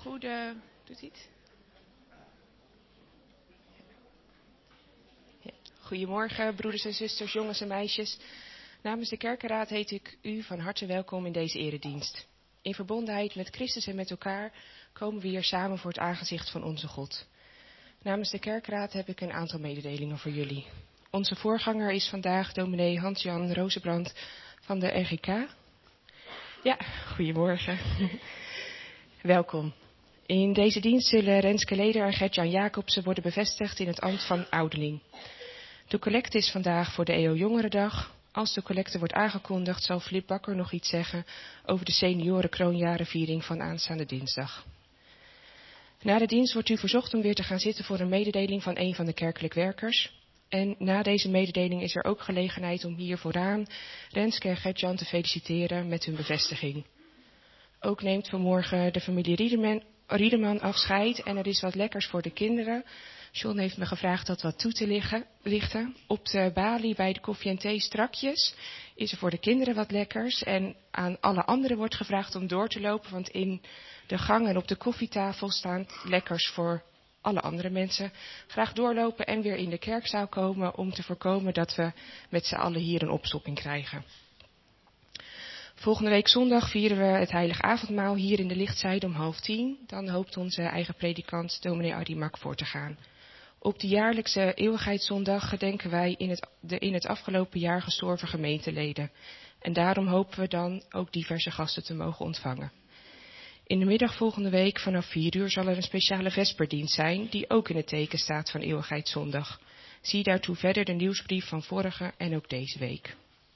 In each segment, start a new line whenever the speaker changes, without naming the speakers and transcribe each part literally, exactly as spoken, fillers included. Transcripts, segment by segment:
Goede... Doet hij het? Ja. Goedemorgen, broeders en zusters, jongens en meisjes. Namens de Kerkenraad heet ik u van harte welkom in deze eredienst. In verbondenheid met Christus en met elkaar komen we hier samen voor het aangezicht van onze God. Namens de Kerkenraad heb ik een aantal mededelingen voor jullie. Onze voorganger is vandaag dominee Hans-Jan Rozenbrand van de R G K. Ja, goedemorgen. Welkom. In deze dienst zullen Renske Leder en Gert-Jan Jacobsen worden bevestigd in het ambt van ouderling. De collecte is vandaag voor de E O Jongerendag. Als de collecte wordt aangekondigd zal Flip Bakker nog iets zeggen over de senioren kroonjarenviering van aanstaande dinsdag. Na de dienst wordt u verzocht om weer te gaan zitten voor een mededeling van een van de kerkelijk werkers. En na deze mededeling is er ook gelegenheid om hier vooraan Renske en Gert-Jan te feliciteren met hun bevestiging. Ook neemt vanmorgen de familie Riedeman, Riedeman afscheid en er is wat lekkers voor de kinderen. John heeft me gevraagd dat wat toe te liggen, lichten. Op de balie bij de koffie en thee strakjes is er voor de kinderen wat lekkers. En aan alle anderen wordt gevraagd om door te lopen, want in de gang en op de koffietafel staan lekkers voor alle andere mensen. Graag doorlopen en weer in de kerkzaal komen om te voorkomen dat we met z'n allen hier een opstopping krijgen. Volgende week zondag vieren we het heilig avondmaal hier in de lichtzijde om half tien. Dan hoopt onze eigen predikant dominee Adi Mak voor te gaan. Op de jaarlijkse eeuwigheidszondag gedenken wij in het, de in het afgelopen jaar gestorven gemeenteleden. En daarom hopen we dan ook diverse gasten te mogen ontvangen. In de middag volgende week vanaf vier uur zal er een speciale vesperdienst zijn die ook in het teken staat van eeuwigheidszondag. Zie daartoe verder de nieuwsbrief van vorige en ook deze week.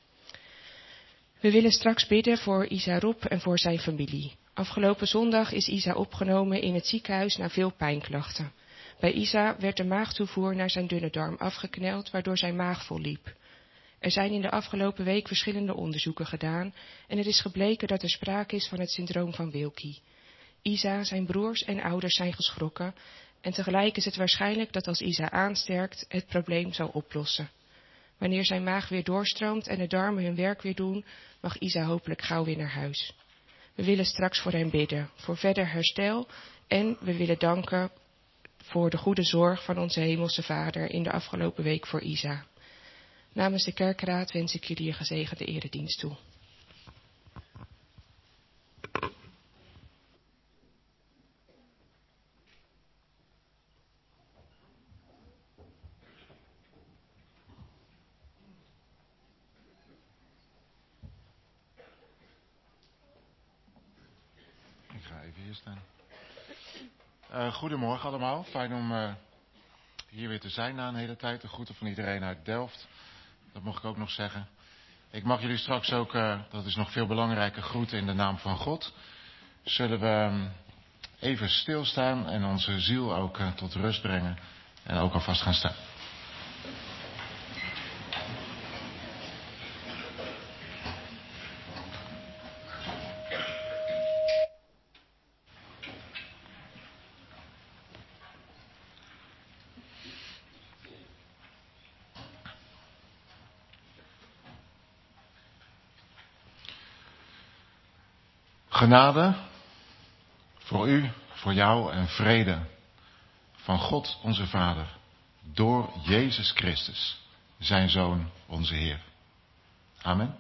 We willen straks bidden voor Isa Rob en voor zijn familie. Afgelopen zondag is Isa opgenomen in het ziekenhuis na veel pijnklachten. Bij Isa werd de maagtoevoer naar zijn dunne darm afgekneld, waardoor zijn maag vol liep. Er zijn in de afgelopen week verschillende onderzoeken gedaan en er is gebleken dat er sprake is van het syndroom van Wilkie. Isa, zijn broers en ouders zijn geschrokken en tegelijk is het waarschijnlijk dat als Isa aansterkt het probleem zal oplossen. Wanneer zijn maag weer doorstroomt en de darmen hun werk weer doen, mag Isa hopelijk gauw weer naar huis. We willen straks voor hem bidden, voor verder herstel en we willen danken voor de goede zorg van onze hemelse Vader in de afgelopen week voor Isa. Namens de Kerkenraad wens ik jullie een gezegende eredienst toe.
Ik ga even hier staan. Uh, goedemorgen allemaal, fijn om uh, hier weer te zijn na een hele tijd. De groeten van iedereen uit Delft, dat mocht ik ook nog zeggen. Ik mag jullie straks ook, uh, dat is nog veel belangrijker, groeten in de naam van God. Zullen we um, even stilstaan en onze ziel ook uh, tot rust brengen en ook alvast gaan staan. Genade voor u, voor jou en vrede van God onze Vader, door Jezus Christus, zijn Zoon, onze Heer. Amen.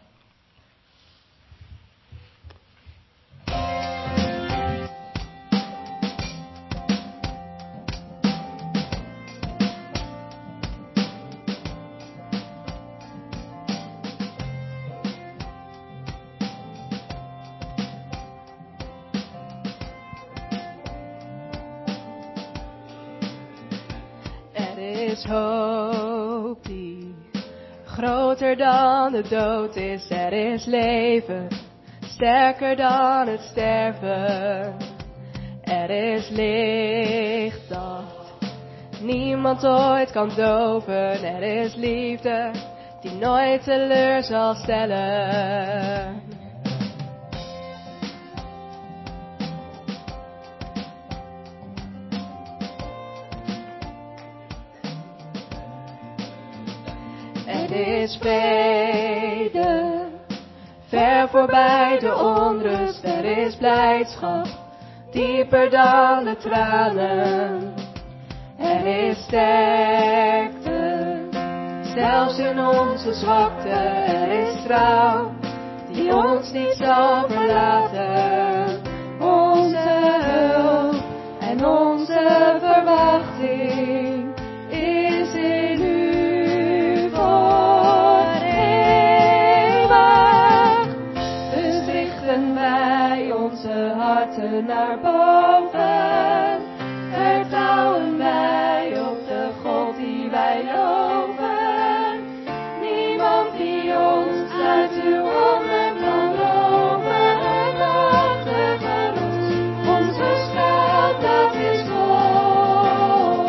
Hoop die groter dan de dood is, er is leven, sterker dan het sterven. Er is licht dat niemand ooit kan doven, er is liefde die nooit teleur zal stellen. Er is vrede, ver voorbij de onrust. Er is blijdschap, dieper dan de tranen. Er is sterkte, zelfs in onze zwakte. Er is trouw, die ons niet zal verlaten. Onze hulp en onze verwachting is in u voor eeuwig. Dus richten wij onze harten naar boven. Vertrouwen wij op de God die wij loven. Niemand die ons uit uw handen kan loven. Het machtige rots, onze schuil, dat is God.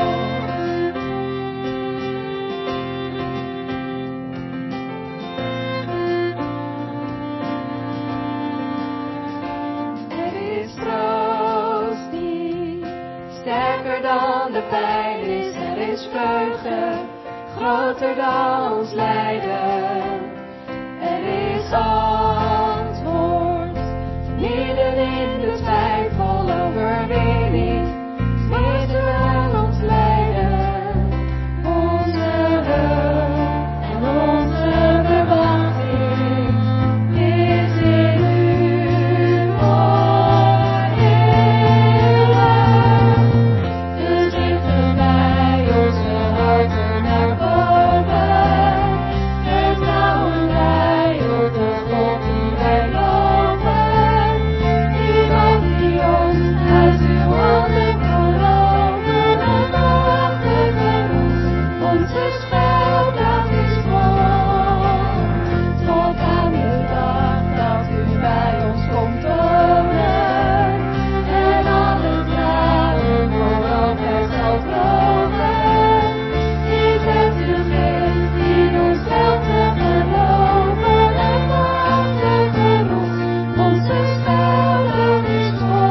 Er is troost die sterker dan de pijn is. Er is vreugde, groter dan ons lijden. Er is antwoord, midden in de twijfel, overwinning, midden aan ons lijden. Onze hulp en onze verwachting is in u voor eeuwig. Dus richten wij onze harten naar boven. Vertrouwen wij op de God die wij loven. Niemand die ons uit uw handen kan loven. Het machtige rots, onze schuil, dat is God. Tot aan de dag dat u bij ons komt wonen. En alle tranen voor altijd zal drogen. Is het uw geest die ons helpt te geloven. Het machtige rots, onze schuil, dat is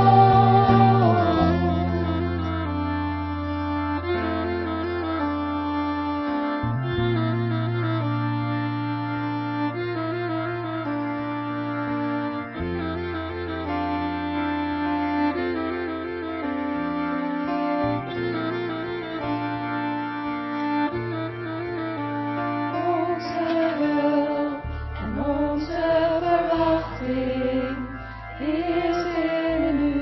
onze hulp en onze verwachting is in u.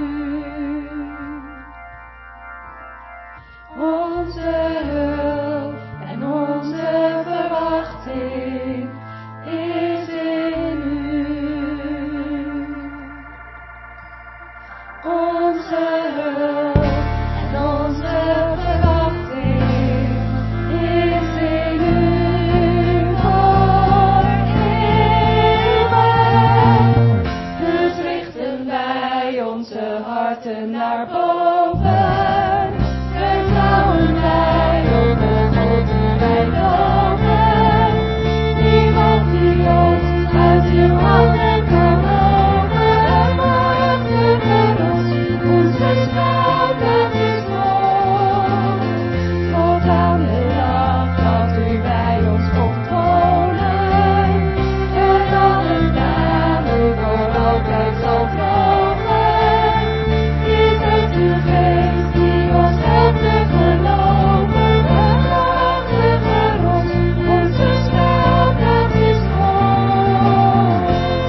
Onze hulp en onze verwachting is in u. Onze hulp en onze verwachting is in u voor eeuwig. Dus richten wij onze harten naar boven. Vertrouwen wij op de God die wij loven. Niemand die ons uit uw handen kan loven. Het machtige rots, onze schuil, dat is God. Tot aan de dag dat u bij ons komt wonen. En alle tranen voor altijd zal drogen. Is het uw geest die ons helpt te geloven. Het machtige rots, onze schuil, dat is God.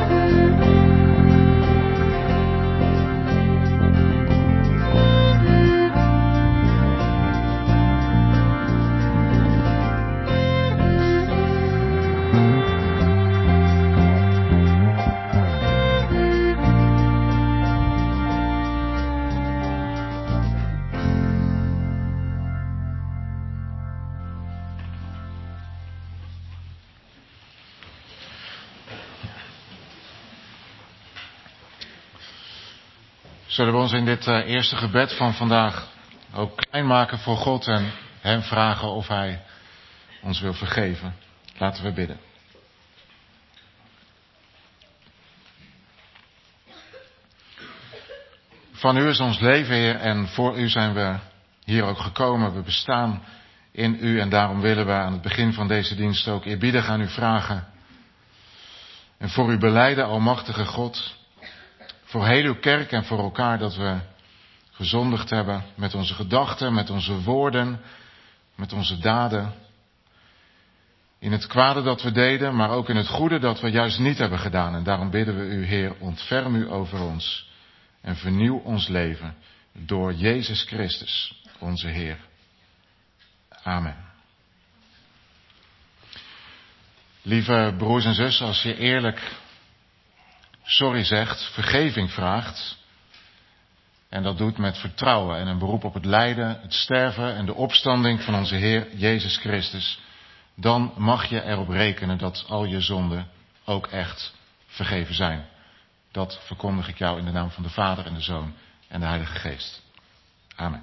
Zullen we ons in dit uh, eerste gebed van vandaag ook klein maken voor God en hem vragen of hij ons wil vergeven? Laten we bidden. Van u is ons leven, Heer, en voor u zijn we hier ook gekomen. We bestaan in u en daarom willen we aan het begin van deze dienst ook eerbiedig aan u vragen. En voor u belijden, almachtige God, voor heel uw kerk en voor elkaar dat we gezondigd hebben met onze gedachten, met onze woorden, met onze daden. In het kwade dat we deden, maar ook in het goede dat we juist niet hebben gedaan. En daarom bidden we u, Heer, ontferm u over ons en vernieuw ons leven door Jezus Christus, onze Heer. Amen. Lieve broers en zussen, als je eerlijk sorry zegt, vergeving vraagt, en dat doet met vertrouwen en een beroep op het lijden, het sterven en de opstanding van onze Heer Jezus Christus, dan mag je erop rekenen dat al je zonden ook echt vergeven zijn. Dat verkondig ik jou in de naam van de Vader en de Zoon en de Heilige Geest. Amen.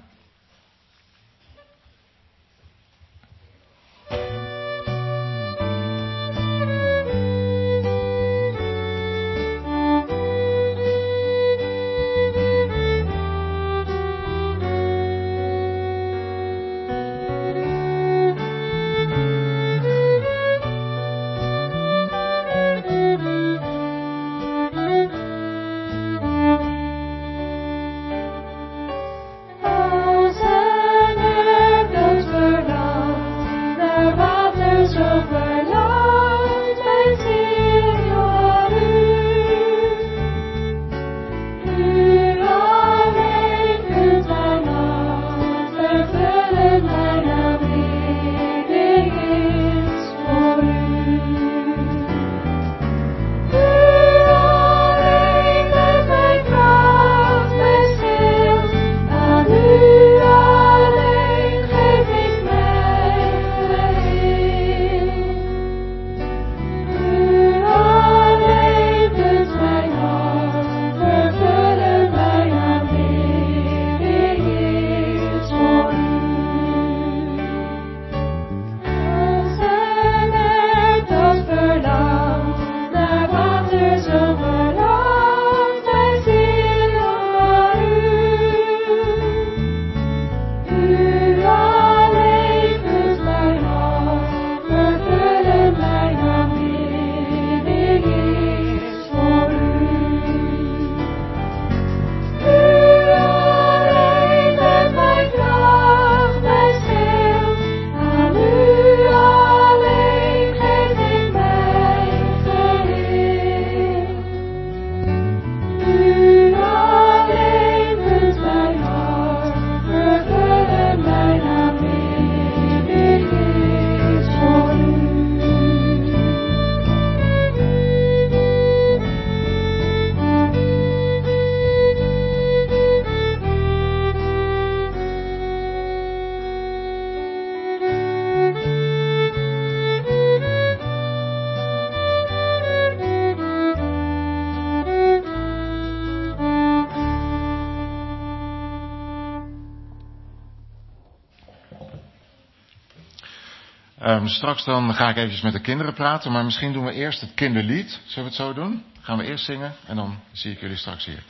Um, straks dan ga ik eventjes met de kinderen praten, maar misschien doen we eerst het kinderlied. Zullen we het zo doen? Gaan we eerst zingen en dan zie ik jullie straks hier.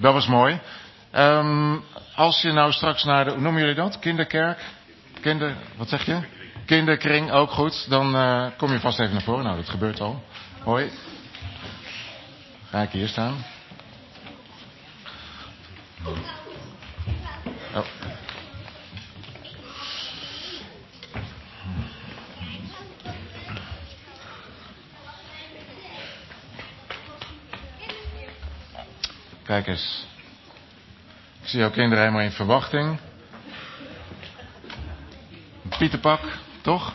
Dat was mooi. Um, als je nou straks naar de, hoe noemen jullie dat? Kinderkerk? Kinder, wat zeg je? Kinderkring, ook goed. Dan uh, kom je vast even naar voren. Nou, dat gebeurt al. Hoi. Ga ik hier staan. Oh. Kijk eens. Ik zie jouw kinderen helemaal in verwachting. Pieterpak, toch?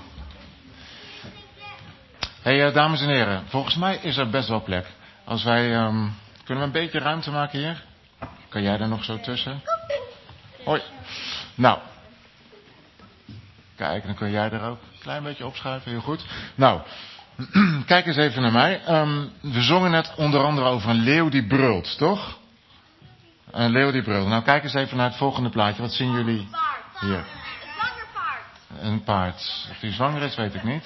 Hé, hey, uh, dames en heren. Volgens mij is er best wel plek. Als wij, um, kunnen we een beetje ruimte maken hier? Kan jij daar nog zo tussen? Hoi. Nou. Kijk, dan kun jij er ook een klein beetje opschuiven. Heel goed. Nou. Kijk eens even naar mij. Um, we zongen net onder andere over een leeuw die brult, toch? Een leeuw die brult. Nou, kijk eens even naar het volgende plaatje. Wat zien jullie hier?
Een zwanger paard.
Een paard. Of die zwanger is, weet ik niet.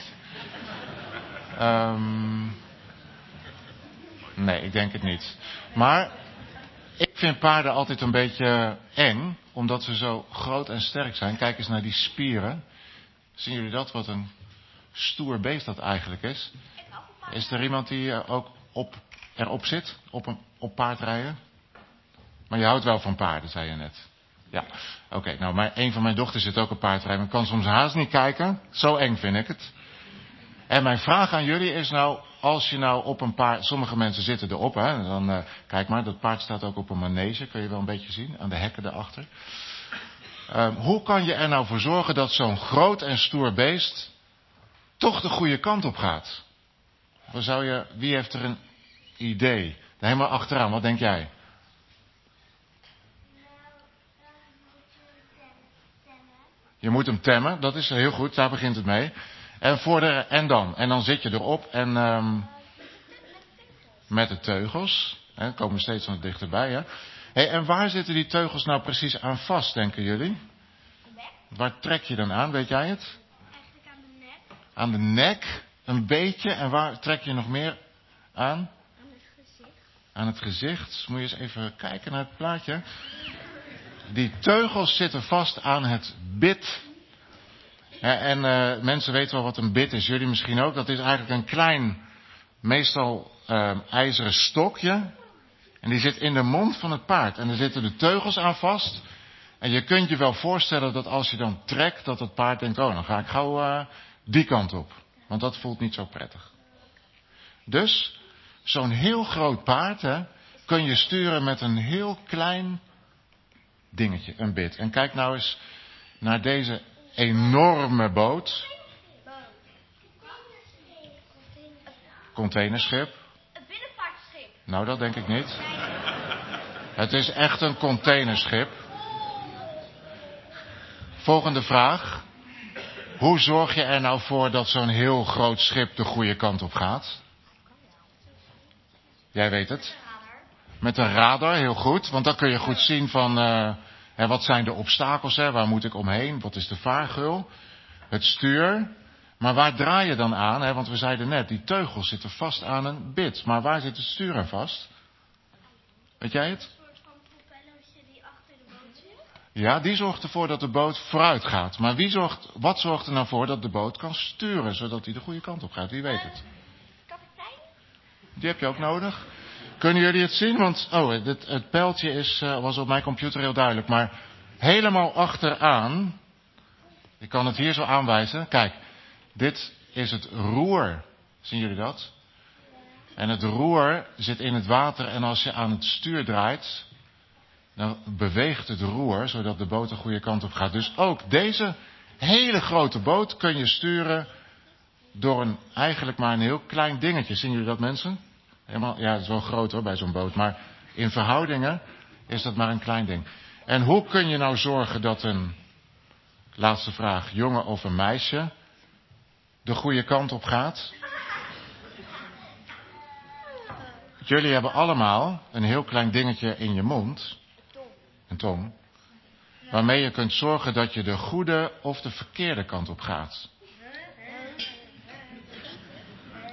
Um, nee, ik denk het niet. Maar ik vind paarden altijd een beetje eng, omdat ze zo groot en sterk zijn. Kijk eens naar die spieren. Zien jullie dat? Wat een stoer beest dat eigenlijk is. Is er iemand die ook op, erop zit? Op een op paardrijden? Maar je houdt wel van paarden, zei je net. Ja, oké. Okay, nou, maar een van mijn dochters zit ook op paardrijden. Ik kan soms haast niet kijken. Zo eng vind ik het. En mijn vraag aan jullie is nou, als je nou op een paard, sommige mensen zitten erop, hè, dan, uh, kijk maar, dat paard staat ook op een manege, kun je wel een beetje zien, aan de hekken daarachter. Uh, hoe kan je er nou voor zorgen dat zo'n groot en stoer beest toch de goede kant op gaat? Waar zou je, wie heeft er een idee? Helemaal achteraan, wat denk jij? Je moet hem temmen, dat is heel goed, daar begint het mee. En, voor de, en dan? En dan zit je erop en um, met de teugels. Hè, komen steeds wat dichterbij. Hè? Hey, en waar zitten die teugels nou precies aan vast, denken jullie? Waar trek je dan aan, weet jij het?
Eigenlijk aan de nek.
Aan de nek, een beetje. En waar trek je nog meer aan?
Aan het gezicht.
Aan het gezicht. Dus moet je eens even kijken naar het plaatje. Die teugels zitten vast aan het bit. Ja, en uh, mensen weten wel wat een bit is. Jullie misschien ook. Dat is eigenlijk een klein, meestal uh, ijzeren stokje. En die zit in de mond van het paard. En er zitten de teugels aan vast. En je kunt je wel voorstellen dat als je dan trekt, dat het paard denkt, oh, dan ga ik gauw uh, die kant op. Want dat voelt niet zo prettig. Dus, zo'n heel groot paard, hè, kun je sturen met een heel klein dingetje, een bit. En kijk nou eens naar deze enorme boot. Containerschip.
Een binnenvaartschip.
Nou, dat denk ik niet. Het is echt een containerschip. Volgende vraag. Hoe zorg je er nou voor dat zo'n heel groot schip de goede kant op gaat? Jij weet het. Met een radar, heel goed. Want dan kun je goed zien van, uh, hè, wat zijn de obstakels, hè? Waar moet ik omheen? Wat is de vaargeul? Het stuur. Maar waar draai je dan aan? Hè? Want we zeiden net, die teugels zitten vast aan een bit. Maar waar zit het stuur aan vast? Weet jij het?
Een soort van propellertje die achter de boot zit.
Ja, die zorgt ervoor dat de boot vooruit gaat. Maar wie zorgt, wat zorgt er nou voor dat de boot kan sturen, zodat hij de goede kant op gaat? Wie weet het?
Kapitein?
Die heb je ook nodig. Kunnen jullie het zien? Want, oh, het, het pijltje is, uh, was op mijn computer heel duidelijk. Maar helemaal achteraan, ik kan het hier zo aanwijzen. Kijk, dit is het roer. Zien jullie dat? En het roer zit in het water en als je aan het stuur draait, dan beweegt het roer, zodat de boot de goede kant op gaat. Dus ook deze hele grote boot kun je sturen door een, eigenlijk maar een heel klein dingetje. Zien jullie dat, mensen? Helemaal, ja, het is wel groot hoor, bij zo'n boot. Maar in verhoudingen is dat maar een klein ding. En hoe kun je nou zorgen dat een, laatste vraag, jongen of een meisje de goede kant op gaat? Jullie hebben allemaal een heel klein dingetje in je mond. Een tong. Waarmee je kunt zorgen dat je de goede of de verkeerde kant op gaat.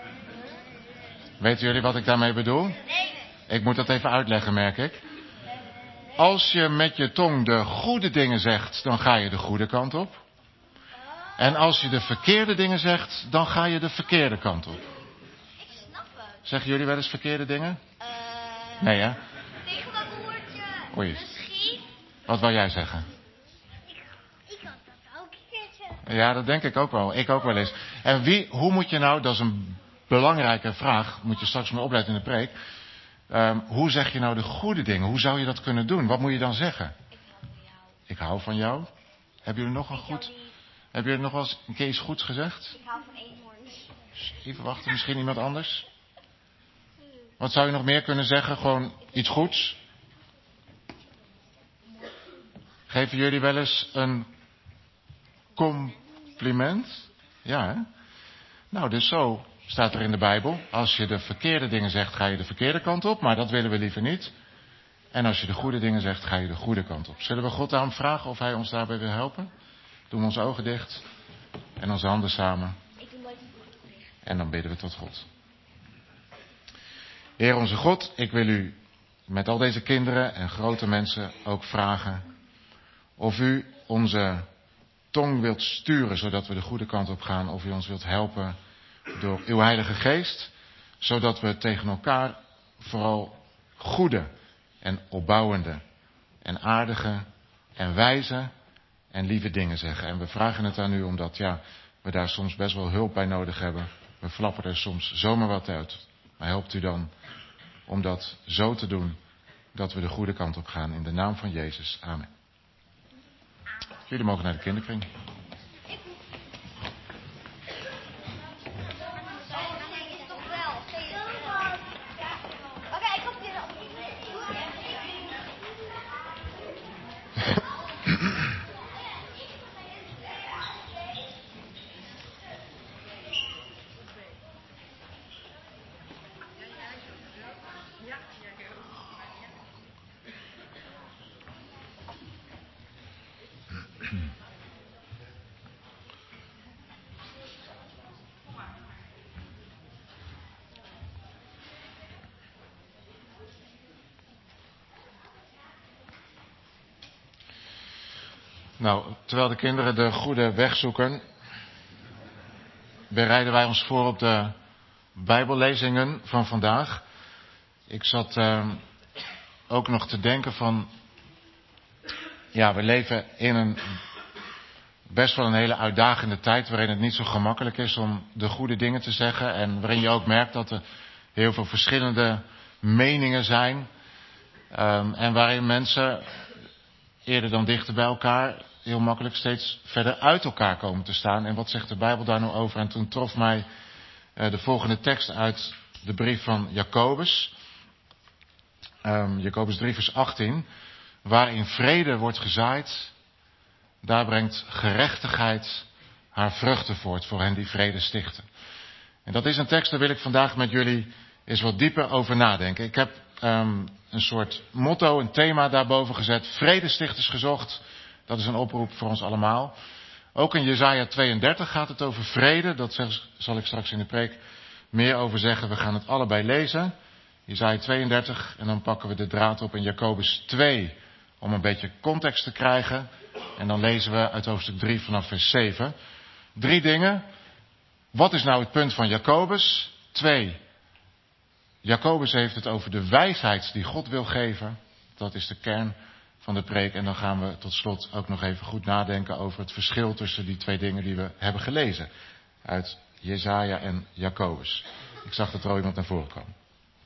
Weten jullie wat ik daarmee bedoel?
Nee.
Ik moet dat even uitleggen, merk ik. Als je met je tong de goede dingen zegt, dan ga je de goede kant op. En als je de verkeerde dingen zegt, dan ga je de verkeerde kant op.
Ik snap het.
Zeggen jullie wel eens verkeerde dingen?
Eh,
Nee, hè?
Tegen dat woordje.
Oei.
Misschien.
Wat wou jij zeggen?
Ik, ik had dat ook een keer zeggen.
Ja, dat denk ik ook wel. Ik ook wel eens. En wie, hoe moet je nou, dat is een belangrijke vraag, moet je straks maar opletten in de preek. Um, hoe zeg je nou de goede dingen? Hoe zou je dat kunnen doen? Wat moet je dan zeggen?
Ik hou van jou.
Ik hou van jou. Hebben jullie nog een goed... Hebben jullie nog wel eens een keer iets goeds gezegd?
Ik hou van eenhoorns.
Even wachten, misschien iemand anders? Wat zou je nog meer kunnen zeggen? Gewoon iets goeds? Geven jullie wel eens een compliment? Ja, hè? Nou, dus zo staat er in de Bijbel. Als je de verkeerde dingen zegt, ga je de verkeerde kant op. Maar dat willen we liever niet. En als je de goede dingen zegt, ga je de goede kant op. Zullen we God daarom vragen of hij ons daarbij wil helpen? Doen we onze ogen dicht. En onze handen samen.
Ik doe nooit een ogen dicht.
En dan bidden we tot God. Heer onze God, ik wil u met al deze kinderen en grote mensen ook vragen of u onze tong wilt sturen, zodat we de goede kant op gaan. Of u ons wilt helpen door uw Heilige Geest, zodat we tegen elkaar vooral goede en opbouwende en aardige en wijze en lieve dingen zeggen. En we vragen het aan u omdat ja, we daar soms best wel hulp bij nodig hebben. We flappen er soms zomaar wat uit. Maar helpt u dan om dat zo te doen dat we de goede kant op gaan. In de naam van Jezus. Amen. Jullie mogen naar de kinderkring.
Toch wel. Oké, ik kom hier op.
Nou, terwijl de kinderen de goede weg zoeken, bereiden wij ons voor op de Bijbellezingen van vandaag. Ik zat uh, ook nog te denken van, ja, we leven in een best wel een hele uitdagende tijd waarin het niet zo gemakkelijk is om de goede dingen te zeggen en waarin je ook merkt dat er heel veel verschillende meningen zijn um, en waarin mensen eerder dan dichter bij elkaar heel makkelijk steeds verder uit elkaar komen te staan. En wat zegt de Bijbel daar nou over? En toen trof mij uh, de volgende tekst uit de brief van Jacobus. Um, Jacobus drie vers achttien. Waarin vrede wordt gezaaid, daar brengt gerechtigheid haar vruchten voort voor hen die vrede stichten. En dat is een tekst, daar wil ik vandaag met jullie eens wat dieper over nadenken. Ik heb um, een soort motto, een thema daarboven gezet. Vredestichters gezocht. Dat is een oproep voor ons allemaal. Ook in Jesaja tweeëndertig gaat het over vrede. Dat zal ik straks in de preek meer over zeggen. We gaan het allebei lezen. Jesaja tweeëndertig en dan pakken we de draad op in Jacobus twee. Om een beetje context te krijgen. En dan lezen we uit hoofdstuk drie vanaf vers zeven. Drie dingen. Wat is nou het punt van Jacobus? Twee. Jacobus heeft het over de wijsheid die God wil geven. Dat is de kern van de preek. En dan gaan we tot slot ook nog even goed nadenken over het verschil tussen die twee dingen die we hebben gelezen. Uit Jesaja en Jacobus. Ik zag dat er al iemand naar voren kwam.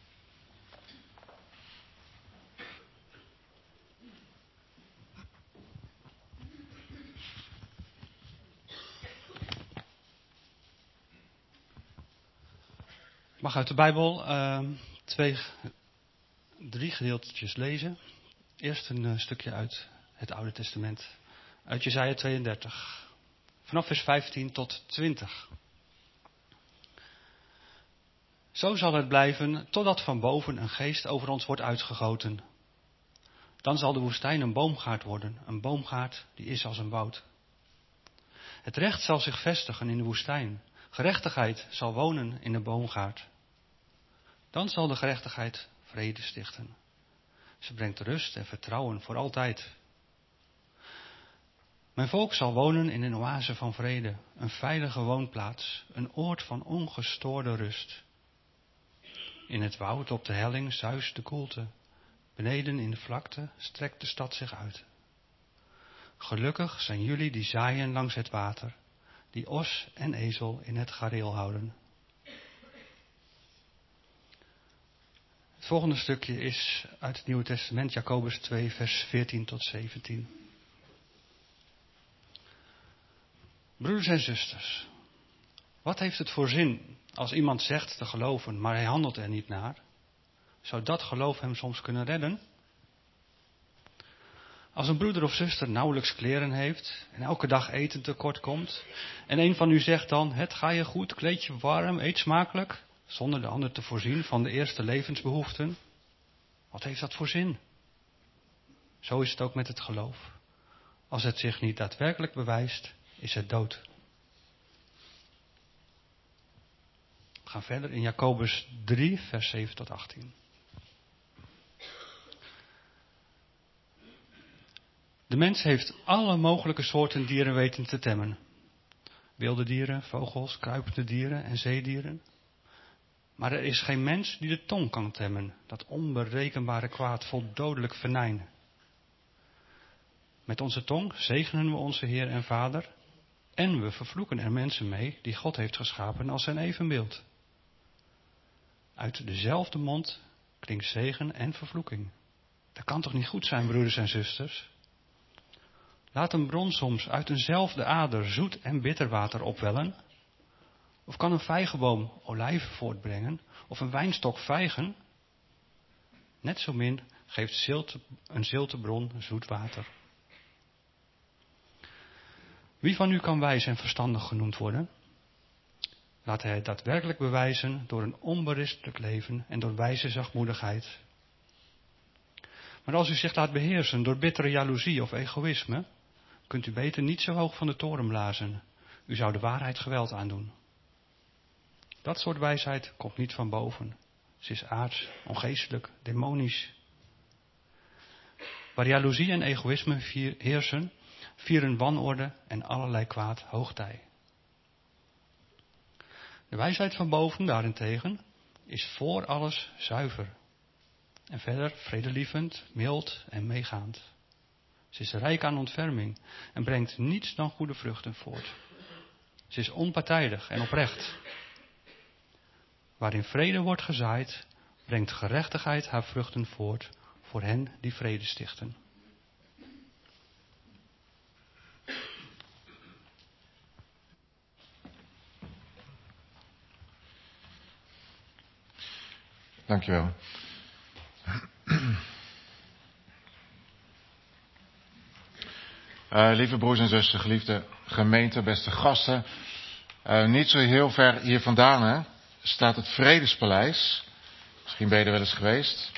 Ik mag uit de Bijbel uh, twee, drie gedeeltjes lezen. Eerst een uh, stukje uit het Oude Testament. Uit Jesaja tweeëndertig. Vanaf vers vijftien tot twintig. Zo zal het blijven totdat van boven een geest over ons wordt uitgegoten. Dan zal de woestijn een boomgaard worden. Een boomgaard die is als een woud. Het recht zal zich vestigen in de woestijn. Gerechtigheid zal wonen in de boomgaard. Dan zal de gerechtigheid vrede stichten. Ze brengt rust en vertrouwen voor altijd. Mijn volk zal wonen in een oase van vrede, een veilige woonplaats, een oord van ongestoorde rust. In het woud op de helling zuist de koelte, beneden in de vlakte strekt de stad zich uit. Gelukkig zijn jullie die zaaien langs het water, die os en ezel in het gareel houden. Het volgende stukje is uit het Nieuwe Testament, Jacobus twee, vers veertien tot zeventien. Broeders en zusters, wat heeft het voor zin als iemand zegt te geloven, maar hij handelt er niet naar? Zou dat geloof hem soms kunnen redden? Als een broeder of zuster nauwelijks kleren heeft en elke dag eten tekort komt en een van u zegt dan, het ga je goed, kleed je warm, eet smakelijk, zonder de ander te voorzien van de eerste levensbehoeften, wat heeft dat voor zin? Zo is het ook met het geloof. Als het zich niet daadwerkelijk bewijst, is het dood. We gaan verder in Jacobus drie, vers zeven tot achttien. De mens heeft alle mogelijke soorten dieren weten te temmen. Wilde dieren, vogels, kruipende dieren en zeedieren. Maar er is geen mens die de tong kan temmen, dat onberekenbare kwaad vol dodelijk venijn. Met onze tong zegenen we onze Heer en Vader en we vervloeken er mensen mee die God heeft geschapen als zijn evenbeeld. Uit dezelfde mond klinkt zegen en vervloeking. Dat kan toch niet goed zijn, broeders en zusters? Laat een bron soms uit eenzelfde ader zoet en bitter water opwellen? Of kan een vijgenboom olijven voortbrengen? Of een wijnstok vijgen? Net zo min geeft zilte, een ziltebron zoet water. Wie van u kan wijs en verstandig genoemd worden? Laat hij het daadwerkelijk bewijzen door een onberispelijk leven en door wijze zachtmoedigheid. Maar als u zich laat beheersen door bittere jaloezie of egoïsme, kunt u beter niet zo hoog van de toren blazen. U zou de waarheid geweld aandoen. Dat soort wijsheid komt niet van boven. Ze is aards, ongeestelijk, demonisch. Waar jaloezie en egoïsme heersen, vieren wanorde en allerlei kwaad hoogtij. De wijsheid van boven daarentegen is voor alles zuiver. En verder vredelievend, mild en meegaand. Ze is rijk aan ontferming en brengt niets dan goede vruchten voort. Ze is onpartijdig en oprecht. Waarin vrede wordt gezaaid, brengt gerechtigheid haar vruchten voort voor hen die vrede stichten.
Dankjewel. Uh, lieve broers en zussen, geliefde gemeente, beste gasten. Uh, niet zo heel ver hier vandaan hè, staat het Vredespaleis. Misschien ben je er wel eens geweest.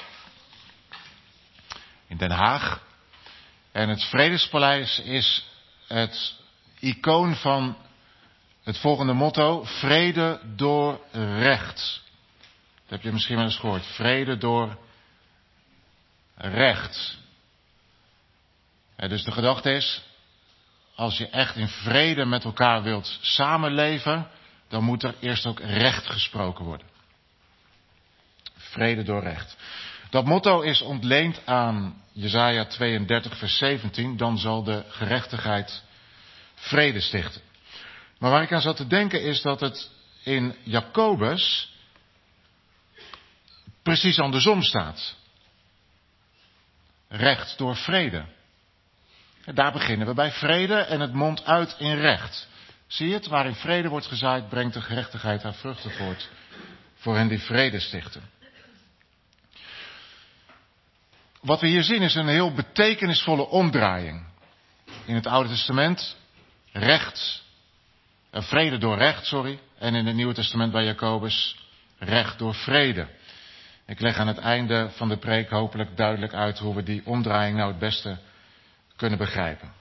In Den Haag. En het Vredespaleis is het icoon van het volgende motto. Vrede door recht. Dat heb je misschien wel eens gehoord. Vrede door recht. Ja, dus de gedachte is, als je echt in vrede met elkaar wilt samenleven, dan moet er eerst ook recht gesproken worden. Vrede door recht. Dat motto is ontleend aan Jesaja tweeëndertig vers zeventien. Dan zal de gerechtigheid vrede stichten. Maar waar ik aan zat te denken is dat het in Jacobus precies andersom staat. Recht door vrede. En daar beginnen we bij vrede en het mondt uit in recht. Zie je het? Waarin vrede wordt gezaaid, brengt de gerechtigheid haar vruchten voort. Voor hen die vrede stichten. Wat we hier zien is een heel betekenisvolle omdraaiing. In het Oude Testament recht, eh, vrede door recht, sorry. En in het Nieuwe Testament bij Jacobus recht door vrede. Ik leg aan het einde van de preek hopelijk duidelijk uit hoe we die omdraaiing nou het beste kunnen begrijpen.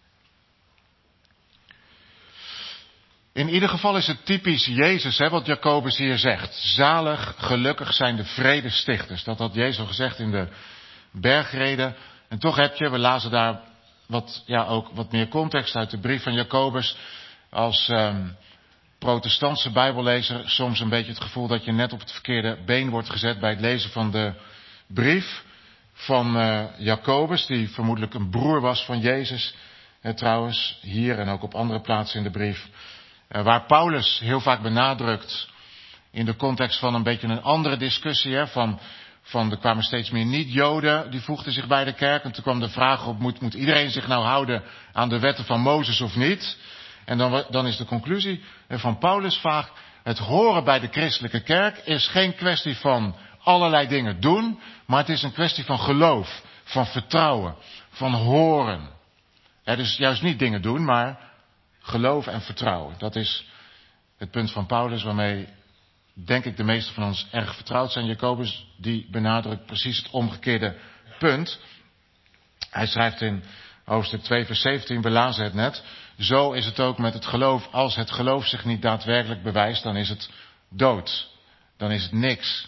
In ieder geval is het typisch Jezus, hè, wat Jacobus hier zegt. Zalig, gelukkig zijn de vredestichters. Dat had Jezus al gezegd in de bergreden. En toch heb je, we lazen daar wat, ja, ook wat meer context uit de brief van Jacobus. Als um, protestantse bijbellezer soms een beetje het gevoel dat je net op het verkeerde been wordt gezet bij het lezen van de brief van uh, Jacobus, die vermoedelijk een broer was van Jezus. Eh, trouwens, hier en ook op andere plaatsen in de brief. Uh, waar Paulus heel vaak benadrukt in de context van een beetje een andere discussie. Hè, van, van er kwamen steeds meer niet-Joden, die voegden zich bij de kerk. En toen kwam de vraag op, moet, moet iedereen zich nou houden aan de wetten van Mozes of niet? En dan, dan is de conclusie van Paulus vaak, het horen bij de christelijke kerk is geen kwestie van allerlei dingen doen, maar het is een kwestie van geloof, van vertrouwen, van horen. Er dus juist niet dingen doen, maar geloof en vertrouwen. Dat is het punt van Paulus waarmee, denk ik, de meesten van ons erg vertrouwd zijn. Jacobus, die benadrukt precies het omgekeerde punt. Hij schrijft in hoofdstuk twee vers zeventien, we lazen het net. Zo is het ook met het geloof. Als het geloof zich niet daadwerkelijk bewijst, dan is het dood. Dan is het niks.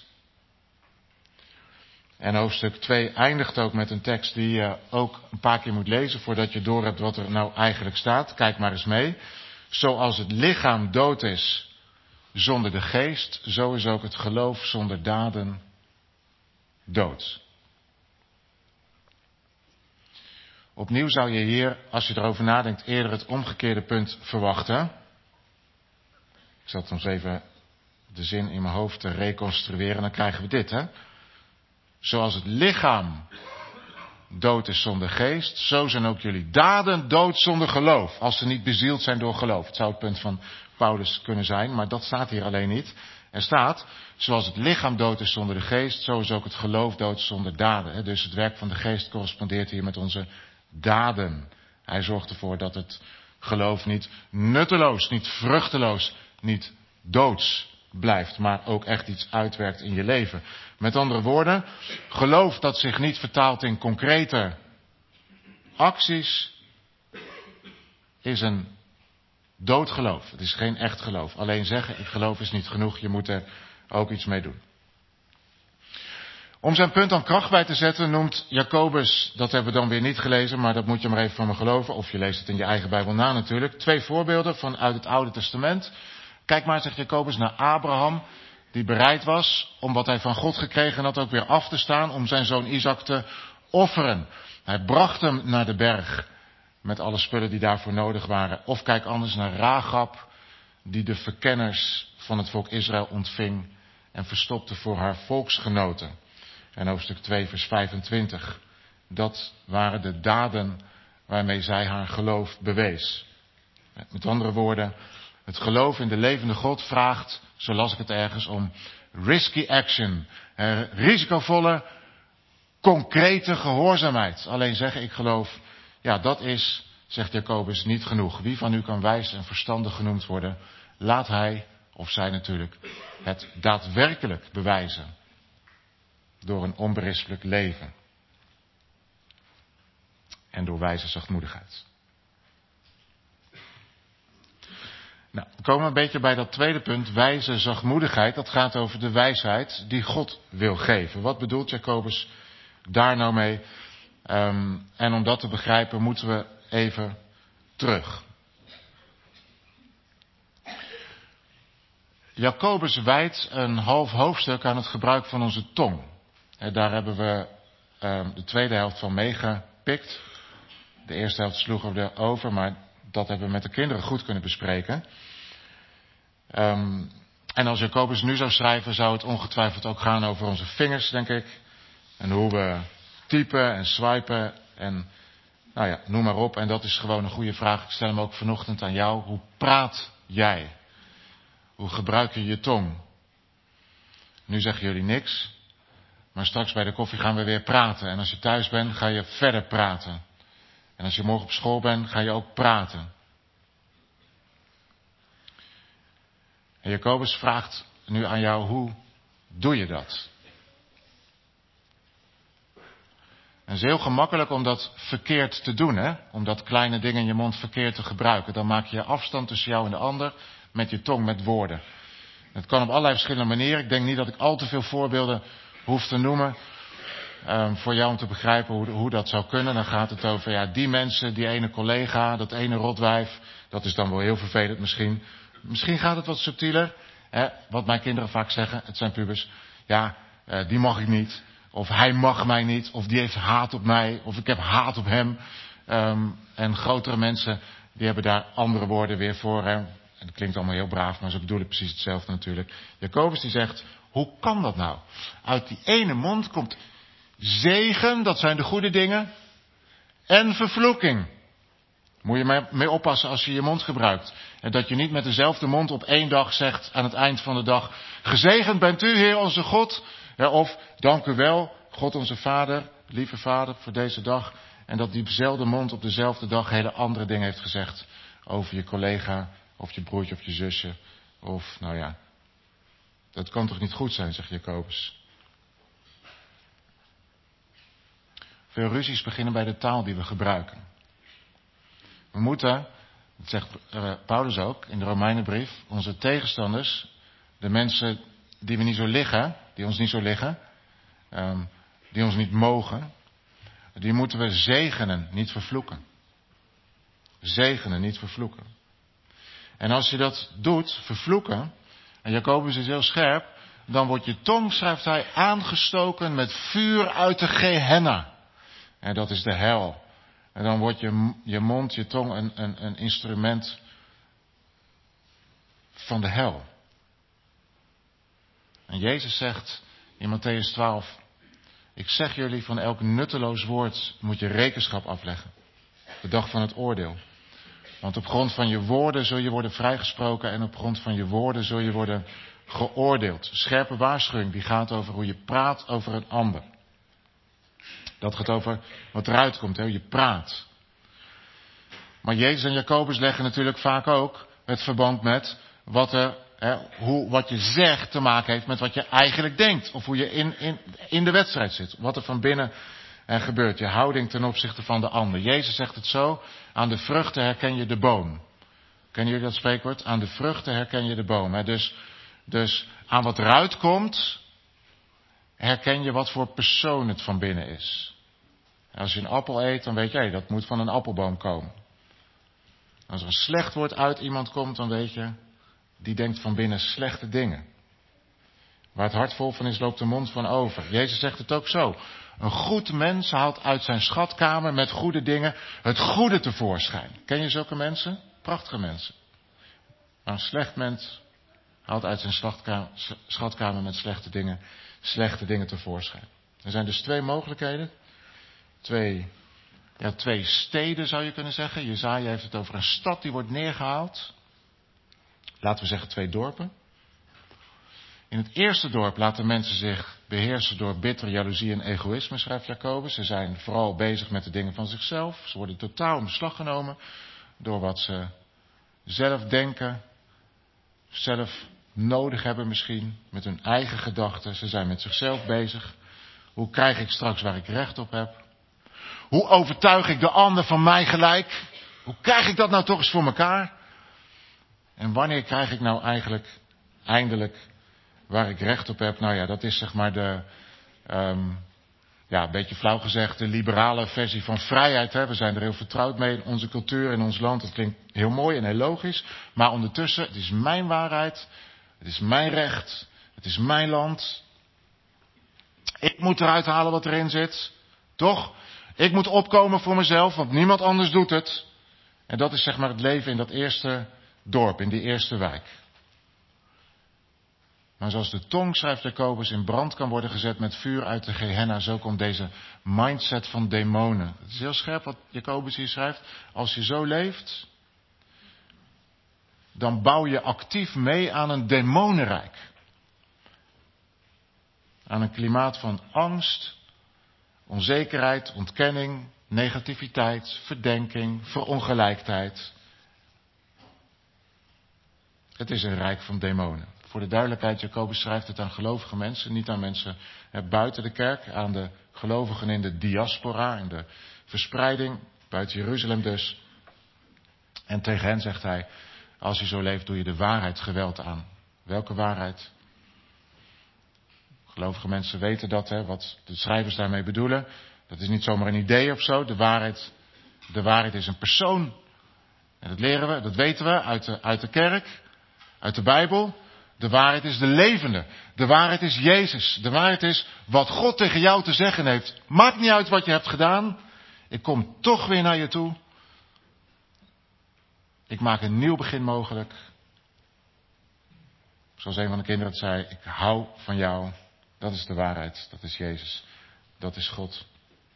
En hoofdstuk twee eindigt ook met een tekst die je ook een paar keer moet lezen voordat je doorhebt wat er nou eigenlijk staat. Kijk maar eens mee. Zoals het lichaam dood is zonder de geest, zo is ook het geloof zonder daden dood. Opnieuw zou je hier, als je erover nadenkt, eerder het omgekeerde punt verwachten. Ik zat soms even de zin in mijn hoofd te reconstrueren, dan krijgen we dit, hè. Zoals het lichaam dood is zonder geest, zo zijn ook jullie daden dood zonder geloof, als ze niet bezield zijn door geloof. Het zou het punt van Paulus kunnen zijn, maar dat staat hier alleen niet. Er staat, zoals het lichaam dood is zonder de geest, zo is ook het geloof dood zonder daden. Dus het werk van de geest correspondeert hier met onze daden. Hij zorgt ervoor dat het geloof niet nutteloos, niet vruchteloos, niet doods blijft, maar ook echt iets uitwerkt in je leven. Met andere woorden, geloof dat zich niet vertaalt in concrete acties, is een dood geloof. Het is geen echt geloof. Alleen zeggen, ik geloof is niet genoeg, je moet er ook iets mee doen. Om zijn punt dan kracht bij te zetten, noemt Jacobus, dat hebben we dan weer niet gelezen, maar dat moet je maar even van me geloven, of je leest het in je eigen Bijbel na natuurlijk, twee voorbeelden vanuit het Oude Testament. Kijk maar, zegt Jacobus, naar Abraham, die bereid was om wat hij van God gekregen had ook weer af te staan, om zijn zoon Isaac te offeren. Hij bracht hem naar de berg met alle spullen die daarvoor nodig waren. Of kijk anders naar Rahab, die de verkenners van het volk Israël ontving en verstopte voor haar volksgenoten. En hoofdstuk twee vers vijfentwintig. Dat waren de daden waarmee zij haar geloof bewees. Met andere woorden, het geloof in de levende God vraagt, zo las ik het ergens, om risky action. Eh, risicovolle, concrete gehoorzaamheid. Alleen zeggen ik geloof, ja dat is, zegt Jacobus, niet genoeg. Wie van u kan wijs en verstandig genoemd worden, laat hij, of zij natuurlijk, het daadwerkelijk bewijzen. Door een onberispelijk leven. En door wijze zachtmoedigheid. Nou, we komen een beetje bij dat tweede punt, wijze zachtmoedigheid. Dat gaat over de wijsheid die God wil geven. Wat bedoelt Jacobus daar nou mee? Um, en om dat te begrijpen moeten we even terug. Jacobus wijdt een half hoofdstuk aan het gebruik van onze tong. En daar hebben we um, de tweede helft van meegepikt. De eerste helft sloegen we erover, maar dat hebben we met de kinderen goed kunnen bespreken. Um, en als Jacobus nu zou schrijven, zou het ongetwijfeld ook gaan over onze vingers, denk ik. En hoe we typen en swipen en nou ja, noem maar op. En dat is gewoon een goede vraag. Ik stel hem ook vanochtend aan jou. Hoe praat jij? Hoe gebruik je je tong? Nu zeggen jullie niks. Maar straks bij de koffie gaan we weer praten. En als je thuis bent, ga je verder praten. En als je morgen op school bent, ga je ook praten. En Jacobus vraagt nu aan jou, hoe doe je dat? En het is heel gemakkelijk om dat verkeerd te doen, hè? Om dat kleine ding in je mond verkeerd te gebruiken. Dan maak je afstand tussen jou en de ander met je tong, met woorden. Het kan op allerlei verschillende manieren. Ik denk niet dat ik al te veel voorbeelden hoef te noemen. Um, voor jou om te begrijpen hoe, hoe dat zou kunnen. Dan gaat het over ja, die mensen, die ene collega, dat ene rotwijf. Dat is dan wel heel vervelend misschien. Misschien gaat het wat subtieler. Hè? Wat mijn kinderen vaak zeggen, het zijn pubers. Ja, uh, die mag ik niet. Of hij mag mij niet. Of die heeft haat op mij. Of ik heb haat op hem. Um, en grotere mensen, die hebben daar andere woorden weer voor. Hè? En dat klinkt allemaal heel braaf, maar ze bedoelen precies hetzelfde natuurlijk. Jacobus die zegt, hoe kan dat nou? Uit die ene mond komt zegen, dat zijn de goede dingen. En vervloeking. Moet je mee oppassen als je je mond gebruikt. En dat je niet met dezelfde mond op één dag zegt aan het eind van de dag. Gezegend bent u, Heer onze God. Ja, of dank u wel, God onze Vader, lieve Vader, voor deze dag. En dat diezelfde mond op dezelfde dag hele andere dingen heeft gezegd. Over je collega, of je broertje of je zusje. Of, nou ja, dat kan toch niet goed zijn, zegt Jacobus. Veel ruzies beginnen bij de taal die we gebruiken. We moeten, dat zegt uh, Paulus ook in de Romeinenbrief, onze tegenstanders, de mensen die we niet zo liggen, die ons niet zo liggen, um, die ons niet mogen, die moeten we zegenen, niet vervloeken. Zegenen, niet vervloeken. En als je dat doet, vervloeken, en Jacobus is heel scherp, dan wordt je tong, schrijft hij, aangestoken met vuur uit de Gehenna. En dat is de hel. En dan wordt je, je mond, je tong een, een, een instrument van de hel. En Jezus zegt in Mattheüs twaalf, ik zeg jullie, van elk nutteloos woord moet je rekenschap afleggen. De dag van het oordeel. Want op grond van je woorden zul je worden vrijgesproken en op grond van je woorden zul je worden geoordeeld. Scherpe waarschuwing die gaat over hoe je praat over een ander. Dat gaat over wat eruit komt, hoe je praat. Maar Jezus en Jacobus leggen natuurlijk vaak ook het verband met wat, er, hè, hoe, wat je zegt te maken heeft met wat je eigenlijk denkt. Of hoe je in, in, in de wedstrijd zit. Wat er van binnen er gebeurt. Je houding ten opzichte van de ander. Jezus zegt het zo, aan de vruchten herken je de boom. Kennen jullie dat spreekwoord? Aan de vruchten herken je de boom. Hè? Dus, dus aan wat eruit komt, herken je wat voor persoon het van binnen is. Als je een appel eet, dan weet je, dat moet van een appelboom komen. Als er een slecht woord uit iemand komt, dan weet je, die denkt van binnen slechte dingen. Waar het hart vol van is, loopt de mond van over. Jezus zegt het ook zo. Een goed mens haalt uit zijn schatkamer met goede dingen het goede tevoorschijn. Ken je zulke mensen? Prachtige mensen. Maar een slecht mens haalt uit zijn schatkamer met slechte dingen, slechte dingen tevoorschijn. Er zijn dus twee mogelijkheden. Twee, ja, twee steden zou je kunnen zeggen. Jesaja heeft het over een stad die wordt neergehaald. Laten we zeggen twee dorpen. In het eerste dorp laten mensen zich beheersen door bittere jaloezie en egoïsme, schrijft Jacobus. Ze zijn vooral bezig met de dingen van zichzelf. Ze worden totaal in beslag genomen door wat ze zelf denken, zelf nodig hebben misschien, met hun eigen gedachten. Ze zijn met zichzelf bezig. Hoe krijg ik straks waar ik recht op heb? Hoe overtuig ik de ander van mij gelijk? Hoe krijg ik dat nou toch eens voor elkaar? En wanneer krijg ik nou eigenlijk eindelijk waar ik recht op heb? Nou ja, dat is zeg maar de, um, ja, een beetje flauw gezegd, de liberale versie van vrijheid. Hè? We zijn er heel vertrouwd mee in onze cultuur, in ons land. Dat klinkt heel mooi en heel logisch. Maar ondertussen, het is mijn waarheid. Het is mijn recht. Het is mijn land. Ik moet eruit halen wat erin zit. Toch? Ik moet opkomen voor mezelf, want niemand anders doet het. En dat is zeg maar het leven in dat eerste dorp, in die eerste wijk. Maar zoals de tong, schrijft Jacobus, in brand kan worden gezet met vuur uit de Gehenna, zo komt deze mindset van demonen. Het is heel scherp wat Jacobus hier schrijft. Als je zo leeft, dan bouw je actief mee aan een demonenrijk. Aan een klimaat van angst, onzekerheid, ontkenning, negativiteit, verdenking, verongelijkheid. Het is een rijk van demonen. Voor de duidelijkheid, Jacobus schrijft het aan gelovige mensen, niet aan mensen buiten de kerk, aan de gelovigen in de diaspora, in de verspreiding, buiten Jeruzalem dus. En tegen hen zegt hij, als je zo leeft, doe je de waarheid geweld aan. Welke waarheid? Gelovige mensen weten dat, hè, wat de schrijvers daarmee bedoelen. Dat is niet zomaar een idee of zo. De waarheid, de waarheid is een persoon. En dat leren we, dat weten we uit de, uit de kerk, uit de Bijbel. De waarheid is de levende. De waarheid is Jezus. De waarheid is wat God tegen jou te zeggen heeft. Maakt niet uit wat je hebt gedaan. Ik kom toch weer naar je toe. Ik maak een nieuw begin mogelijk. Zoals een van de kinderen het zei, ik hou van jou. Dat is de waarheid. Dat is Jezus. Dat is God.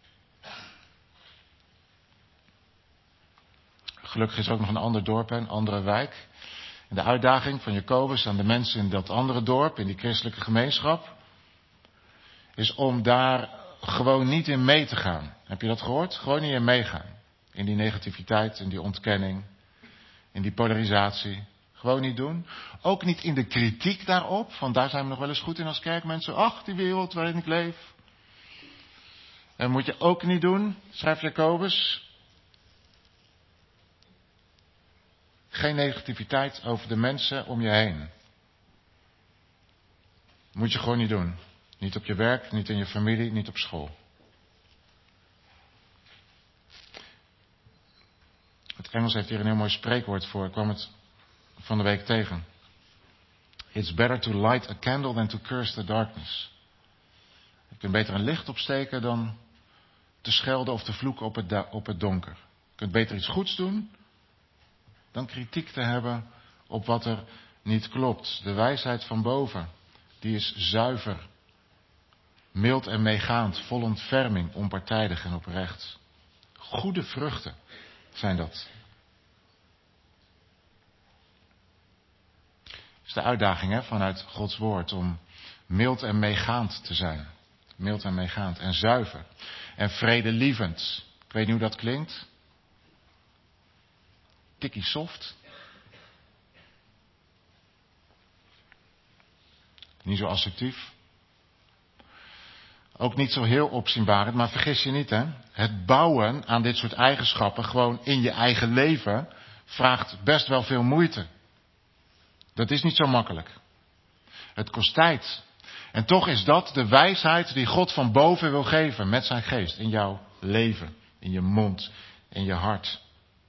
Gelukkig is er ook nog een ander dorp, een andere wijk. En de uitdaging van Jacobus aan de mensen in dat andere dorp, in die christelijke gemeenschap, is om daar gewoon niet in mee te gaan. Heb je dat gehoord? Gewoon niet in meegaan. In die negativiteit, in die ontkenning, in die polarisatie. Gewoon niet doen. Ook niet in de kritiek daarop, want daar zijn we nog wel eens goed in als kerkmensen. Ach, die wereld waarin ik leef. En moet je ook niet doen, schrijft Jacobus. Geen negativiteit over de mensen om je heen. Moet je gewoon niet doen. Niet op je werk, niet in je familie, niet op school. Het Engels heeft hier een heel mooi spreekwoord voor. Ik kwam het van de week tegen. It's better to light a candle than to curse the darkness. Je kunt beter een licht opsteken dan te schelden of te vloeken op het, da- op het donker. Je kunt beter iets goeds doen dan kritiek te hebben op wat er niet klopt. De wijsheid van boven, die is zuiver, mild en meegaand, vol ontferming, onpartijdig en oprecht. Goede vruchten zijn dat. Het is de uitdaging, hè, vanuit Gods woord om mild en meegaand te zijn. Mild en meegaand en zuiver en vredelievend. Ik weet niet hoe dat klinkt. Tikkie soft. Niet zo assertief. Ook niet zo heel opzienbarend, maar vergis je niet, hè. Het bouwen aan dit soort eigenschappen, gewoon in je eigen leven, vraagt best wel veel moeite. Dat is niet zo makkelijk. Het kost tijd. En toch is dat de wijsheid die God van boven wil geven met zijn geest in jouw leven, in je mond, in je hart.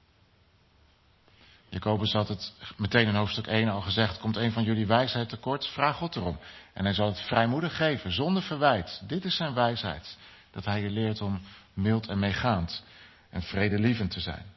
Jacobus had het meteen in hoofdstuk één al gezegd, komt een van jullie wijsheid tekort, vraag God erom. En hij zal het vrijmoedig geven, zonder verwijt. Dit is zijn wijsheid, dat hij je leert om mild en meegaand en vredelievend te zijn.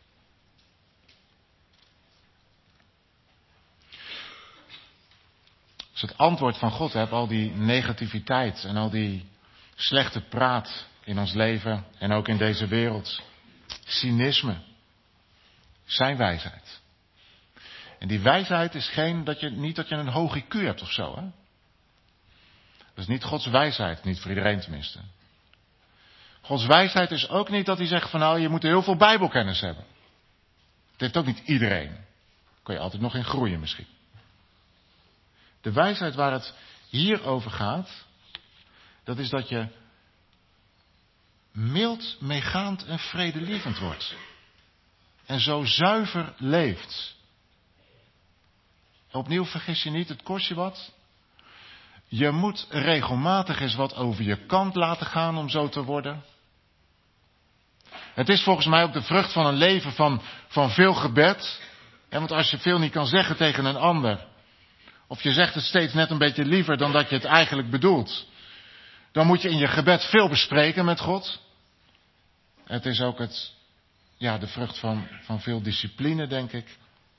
Als het antwoord van God hebt, al die negativiteit en al die slechte praat in ons leven en ook in deze wereld. Cynisme. Zijn wijsheid. En die wijsheid is geen, dat je, niet dat je een hoog I Q hebt of zo. Hè? Dat is niet Gods wijsheid, niet voor iedereen tenminste. Gods wijsheid is ook niet dat hij zegt van nou, je moet heel veel bijbelkennis hebben. Dat heeft ook niet iedereen. Daar kun je altijd nog in groeien misschien. De wijsheid waar het hier over gaat, dat is dat je mild, meegaand en vredelievend wordt. En zo zuiver leeft. Opnieuw vergis je niet, het kost je wat. Je moet regelmatig eens wat over je kant laten gaan om zo te worden. Het is volgens mij ook de vrucht van een leven van, van veel gebed. En want als je veel niet kan zeggen tegen een ander, of je zegt het steeds net een beetje liever dan dat je het eigenlijk bedoelt, dan moet je in je gebed veel bespreken met God. Het is ook het, ja, de vrucht van, van veel discipline, denk ik.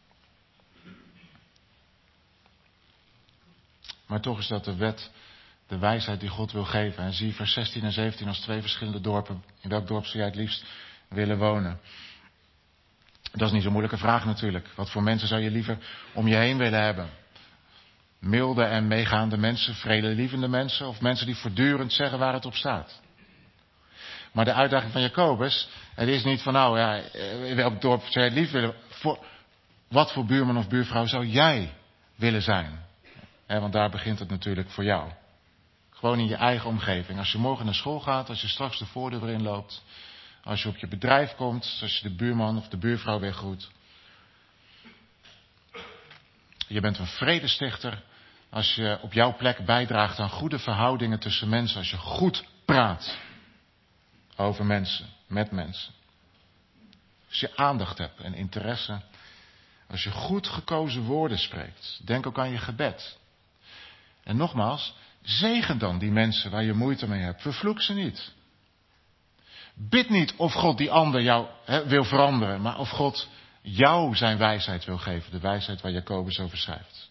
Maar toch is dat de wet, de wijsheid die God wil geven. En zie vers zestien en zeventien als twee verschillende dorpen. In welk dorp zou jij het liefst willen wonen? Dat is niet zo'n moeilijke vraag natuurlijk. Wat voor mensen zou je liever om je heen willen hebben? Milde en meegaande mensen, vredelievende mensen, of mensen die voortdurend zeggen waar het op staat? Maar de uitdaging van Jacobus, het is niet van nou, ja, in welk dorp zou je het liefst willen? Voor, wat voor buurman of buurvrouw zou jij willen zijn? He, want daar begint het natuurlijk voor jou. Gewoon in je eigen omgeving. Als je morgen naar school gaat, als je straks de voordeur erin loopt, als je op je bedrijf komt, als je de buurman of de buurvrouw weer groet. Je bent een vredestichter als je op jouw plek bijdraagt aan goede verhoudingen tussen mensen. Als je goed praat over mensen, met mensen. Als je aandacht hebt en interesse. Als je goed gekozen woorden spreekt. Denk ook aan je gebed. En nogmaals, zegen dan die mensen waar je moeite mee hebt. Vervloek ze niet. Bid niet of God die ander jou he, wil veranderen. Maar of God jou zijn wijsheid wil geven. De wijsheid waar Jacobus over schrijft.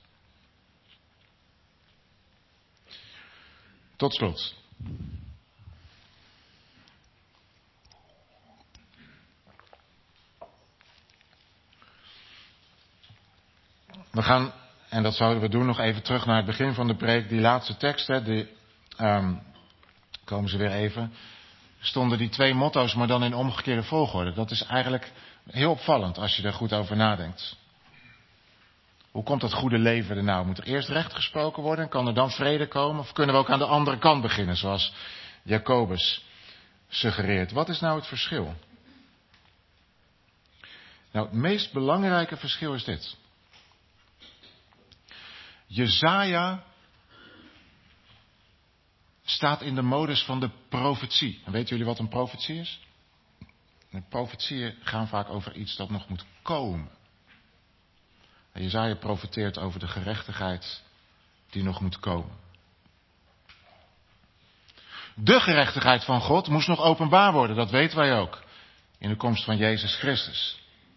Tot slot. We gaan, en dat zouden we doen, nog even terug naar het begin van de preek. Die laatste tekst, hè, die, um, komen ze weer even. Stonden die twee motto's, maar dan in omgekeerde volgorde. Dat is eigenlijk heel opvallend als je er goed over nadenkt. Hoe komt dat goede leven er nou? Moet er eerst recht gesproken worden? Kan er dan vrede komen? Of kunnen we ook aan de andere kant beginnen, zoals Jacobus suggereert? Wat is nou het verschil? Nou, het meest belangrijke verschil is dit. Jesaja staat in de modus van de profetie. En weten jullie wat een profetie is? De profetieën gaan vaak over iets dat nog moet komen. En Jesaja profeteert over de gerechtigheid die nog moet komen. De gerechtigheid van God moest nog openbaar worden, dat weten wij ook. In de komst van Jezus Christus.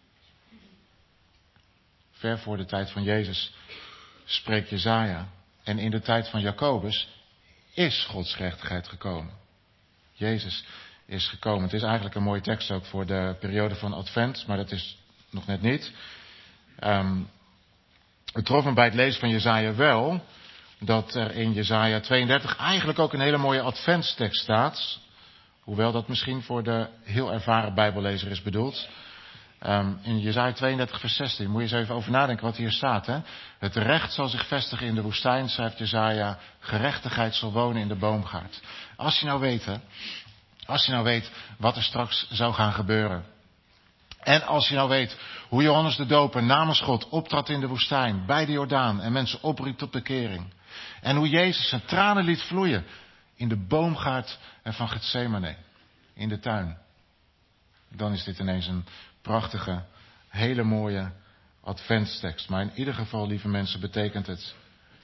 Ver voor de tijd van Jezus spreekt Jesaja. En in de tijd van Jacobus is Gods gerechtigheid gekomen. Jezus is gekomen. Het is eigenlijk een mooie tekst ook voor de periode van Advent, maar dat is nog net niet. Um, het trof me bij het lezen van Jesaja wel, dat er in Jesaja tweeëndertig eigenlijk ook een hele mooie adventstekst staat. Hoewel dat misschien voor de heel ervaren bijbellezer is bedoeld. Um, in Jesaja tweeëndertig vers zestien, moet je eens even over nadenken wat hier staat. Hè? Het recht zal zich vestigen in de woestijn, schrijft Jesaja. Gerechtigheid zal wonen in de boomgaard. Als je nou weet, hè, als je nou weet wat er straks zou gaan gebeuren. En als je nou weet hoe Johannes de Doper namens God optrad in de woestijn, bij de Jordaan, en mensen opriep tot bekering. En hoe Jezus zijn tranen liet vloeien in de boomgaard van Getsemane, in de tuin. Dan is dit ineens een prachtige, hele mooie adventstekst. Maar in ieder geval, lieve mensen, betekent het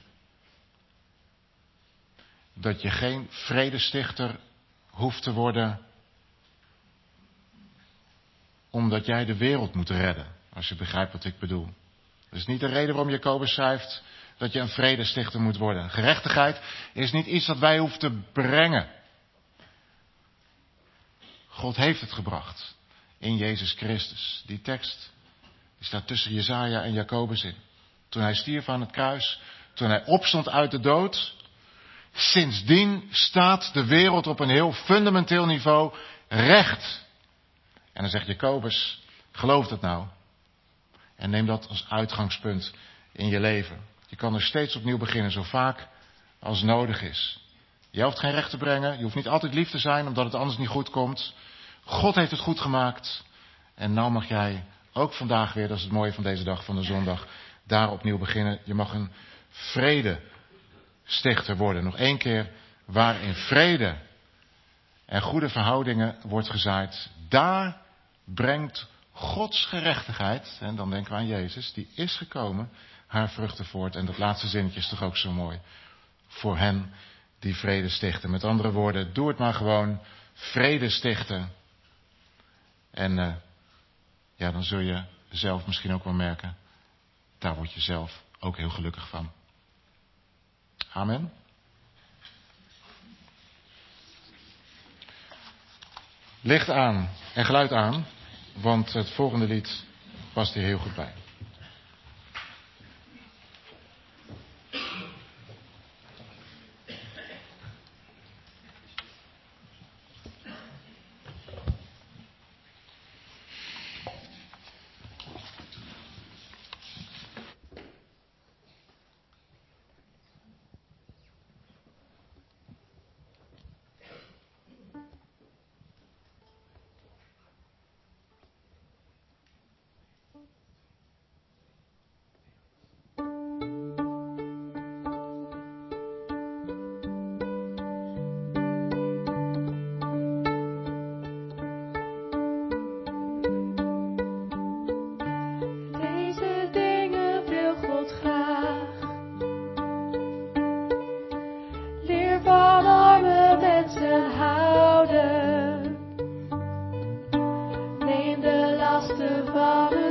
dat je geen vredestichter hoeft te worden omdat jij de wereld moet redden. Als je begrijpt wat ik bedoel. Dat is niet de reden waarom Jacobus schrijft dat je een vredestichter moet worden. Gerechtigheid is niet iets dat wij hoeven te brengen. God heeft het gebracht. In Jezus Christus. Die tekst die staat tussen Jesaja en Jacobus in. Toen hij stierf aan het kruis. Toen hij opstond uit de dood. Sindsdien staat de wereld op een heel fundamenteel niveau recht. En dan zegt Jacobus, geloof dat nou. En neem dat als uitgangspunt in je leven. Je kan er steeds opnieuw beginnen, zo vaak als nodig is. Je hoeft geen recht te brengen. Je hoeft niet altijd lief te zijn, omdat het anders niet goed komt. God heeft het goed gemaakt. En nou mag jij ook vandaag weer, dat is het mooie van deze dag, van de zondag, daar opnieuw beginnen. Je mag een vredestichter worden. Nog één keer, waarin vrede en goede verhoudingen wordt gezaaid. Daar brengt Gods gerechtigheid, en dan denken we aan Jezus, die is gekomen, haar vruchten voort. En dat laatste zinnetje is toch ook zo mooi. Voor hen die vrede stichten. Met andere woorden, doe het maar gewoon. Vrede stichten. En uh, ja, dan zul je zelf misschien ook wel merken. Daar word je zelf ook heel gelukkig van. Amen. Licht aan en geluid aan. Want het volgende lied past hier heel goed bij.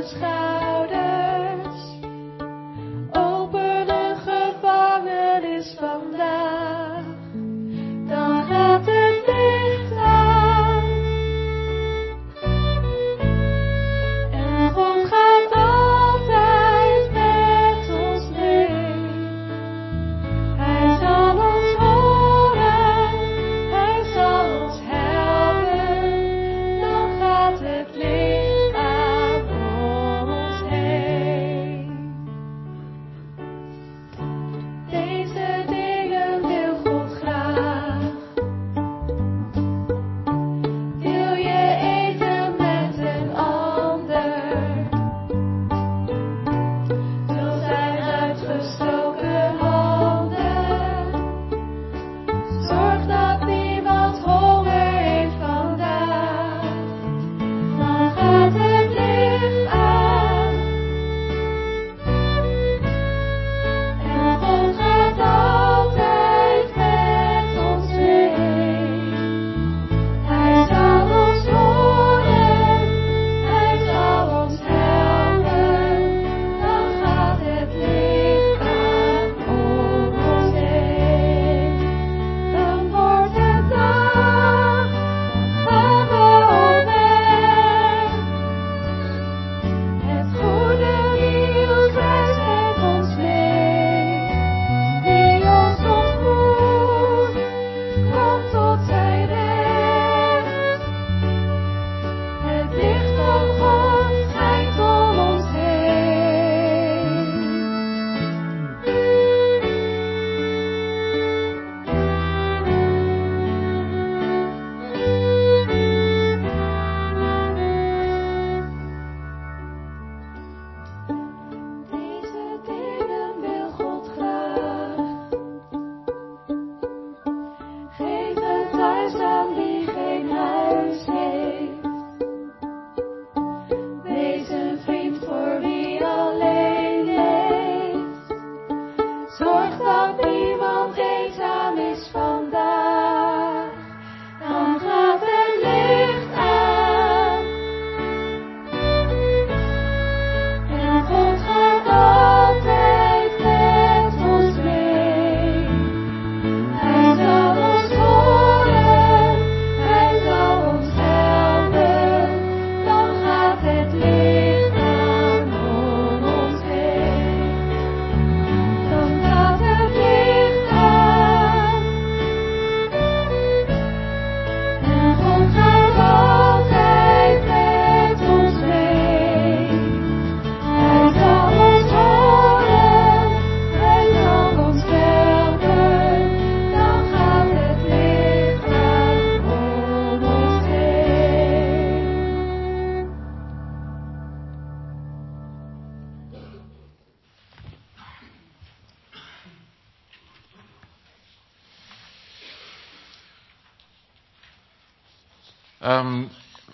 Um,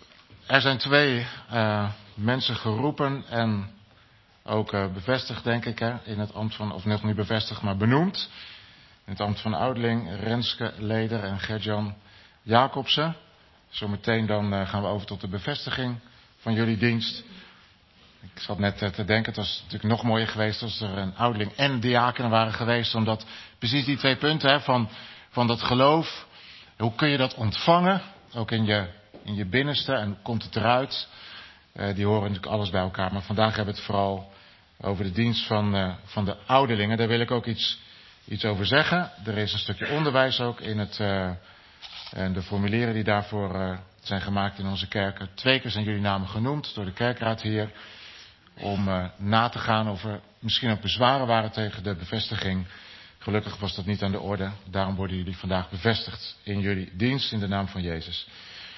er zijn twee uh, mensen geroepen en ook uh, bevestigd, denk ik, hè, in het ambt van, of nog niet bevestigd, maar benoemd. In het ambt van ouderling, Renske Leder en Gertjan Jacobsen. Zometeen dan uh, gaan we over tot de bevestiging van jullie dienst. Ik zat net uh, te denken, het was natuurlijk nog mooier geweest als er een ouderling en diakenen waren geweest. Omdat precies die twee punten, hè, van, van dat geloof, hoe kun je dat ontvangen, ook in je, in je binnenste en komt het eruit. Uh, die horen natuurlijk alles bij elkaar. Maar vandaag hebben we het vooral over de dienst van, uh, van de ouderlingen. Daar wil ik ook iets, iets over zeggen. Er is een stukje onderwijs ook in het, uh, en de formulieren die daarvoor uh, zijn gemaakt in onze kerken. Twee keer zijn jullie namen genoemd door de kerkraad hier. Om uh, na te gaan of er misschien ook bezwaren waren tegen de bevestiging. Gelukkig was dat niet aan de orde. Daarom worden jullie vandaag bevestigd in jullie dienst in de naam van Jezus.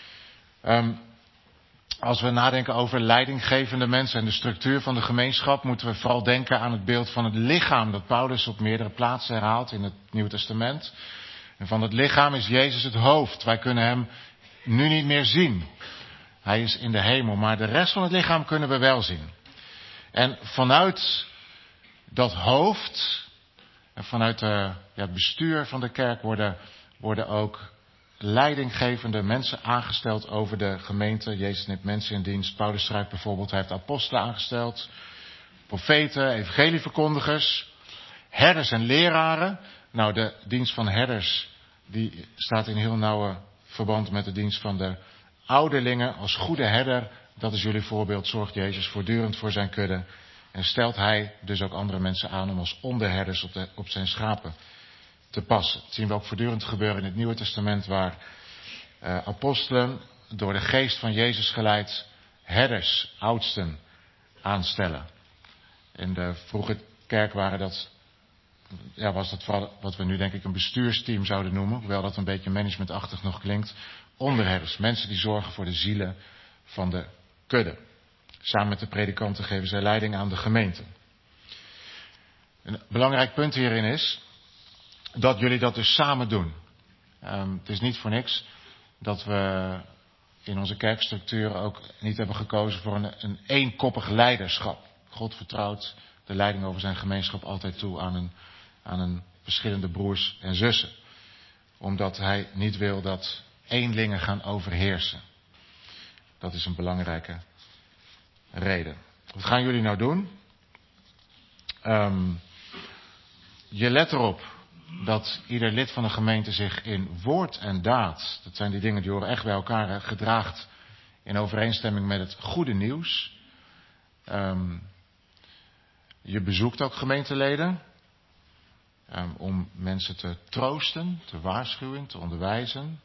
Um, Als we nadenken over leidinggevende mensen en de structuur van de gemeenschap, moeten we vooral denken aan het beeld van het lichaam dat Paulus op meerdere plaatsen herhaalt in het Nieuwe Testament. En van het lichaam is Jezus het hoofd. Wij kunnen hem nu niet meer zien. Hij is in de hemel, maar de rest van het lichaam kunnen we wel zien. En vanuit dat hoofd en vanuit de, ja, het bestuur van de kerk worden, worden ook leidinggevende mensen aangesteld over de gemeente. Jezus neemt mensen in dienst. Paulus schrijft bijvoorbeeld, hij heeft apostelen aangesteld, profeten, evangelieverkondigers, herders en leraren. Nou, de dienst van herders, die staat in heel nauwe verband met de dienst van de ouderlingen. Als goede herder, dat is jullie voorbeeld, zorgt Jezus voortdurend voor zijn kudde. En stelt hij dus ook andere mensen aan om als onderherders op, de, op zijn schapen te passen. Dat zien we ook voortdurend gebeuren in het Nieuwe Testament, waar uh, apostelen door de geest van Jezus geleid herders, oudsten aanstellen. In de vroege kerk waren dat, ja, was dat wat we nu denk ik een bestuursteam zouden noemen, hoewel dat een beetje managementachtig nog klinkt. Onderherders, mensen die zorgen voor de zielen van de kudde. Samen met de predikanten geven zij leiding aan de gemeente. Een belangrijk punt hierin is dat jullie dat dus samen doen. Um, het is niet voor niks dat we in onze kerkstructuur ook niet hebben gekozen voor een, een eenkoppig leiderschap. God vertrouwt de leiding over zijn gemeenschap altijd toe aan een, aan een verschillende broers en zussen. Omdat hij niet wil dat eenlingen gaan overheersen. Dat is een belangrijke reden. Wat gaan jullie nou doen? Um, je let erop dat ieder lid van de gemeente zich in woord en daad, dat zijn die dingen die horen echt bij elkaar, gedraagt in overeenstemming met het goede nieuws. Um, je bezoekt ook gemeenteleden um, om mensen te troosten, te waarschuwen, te onderwijzen.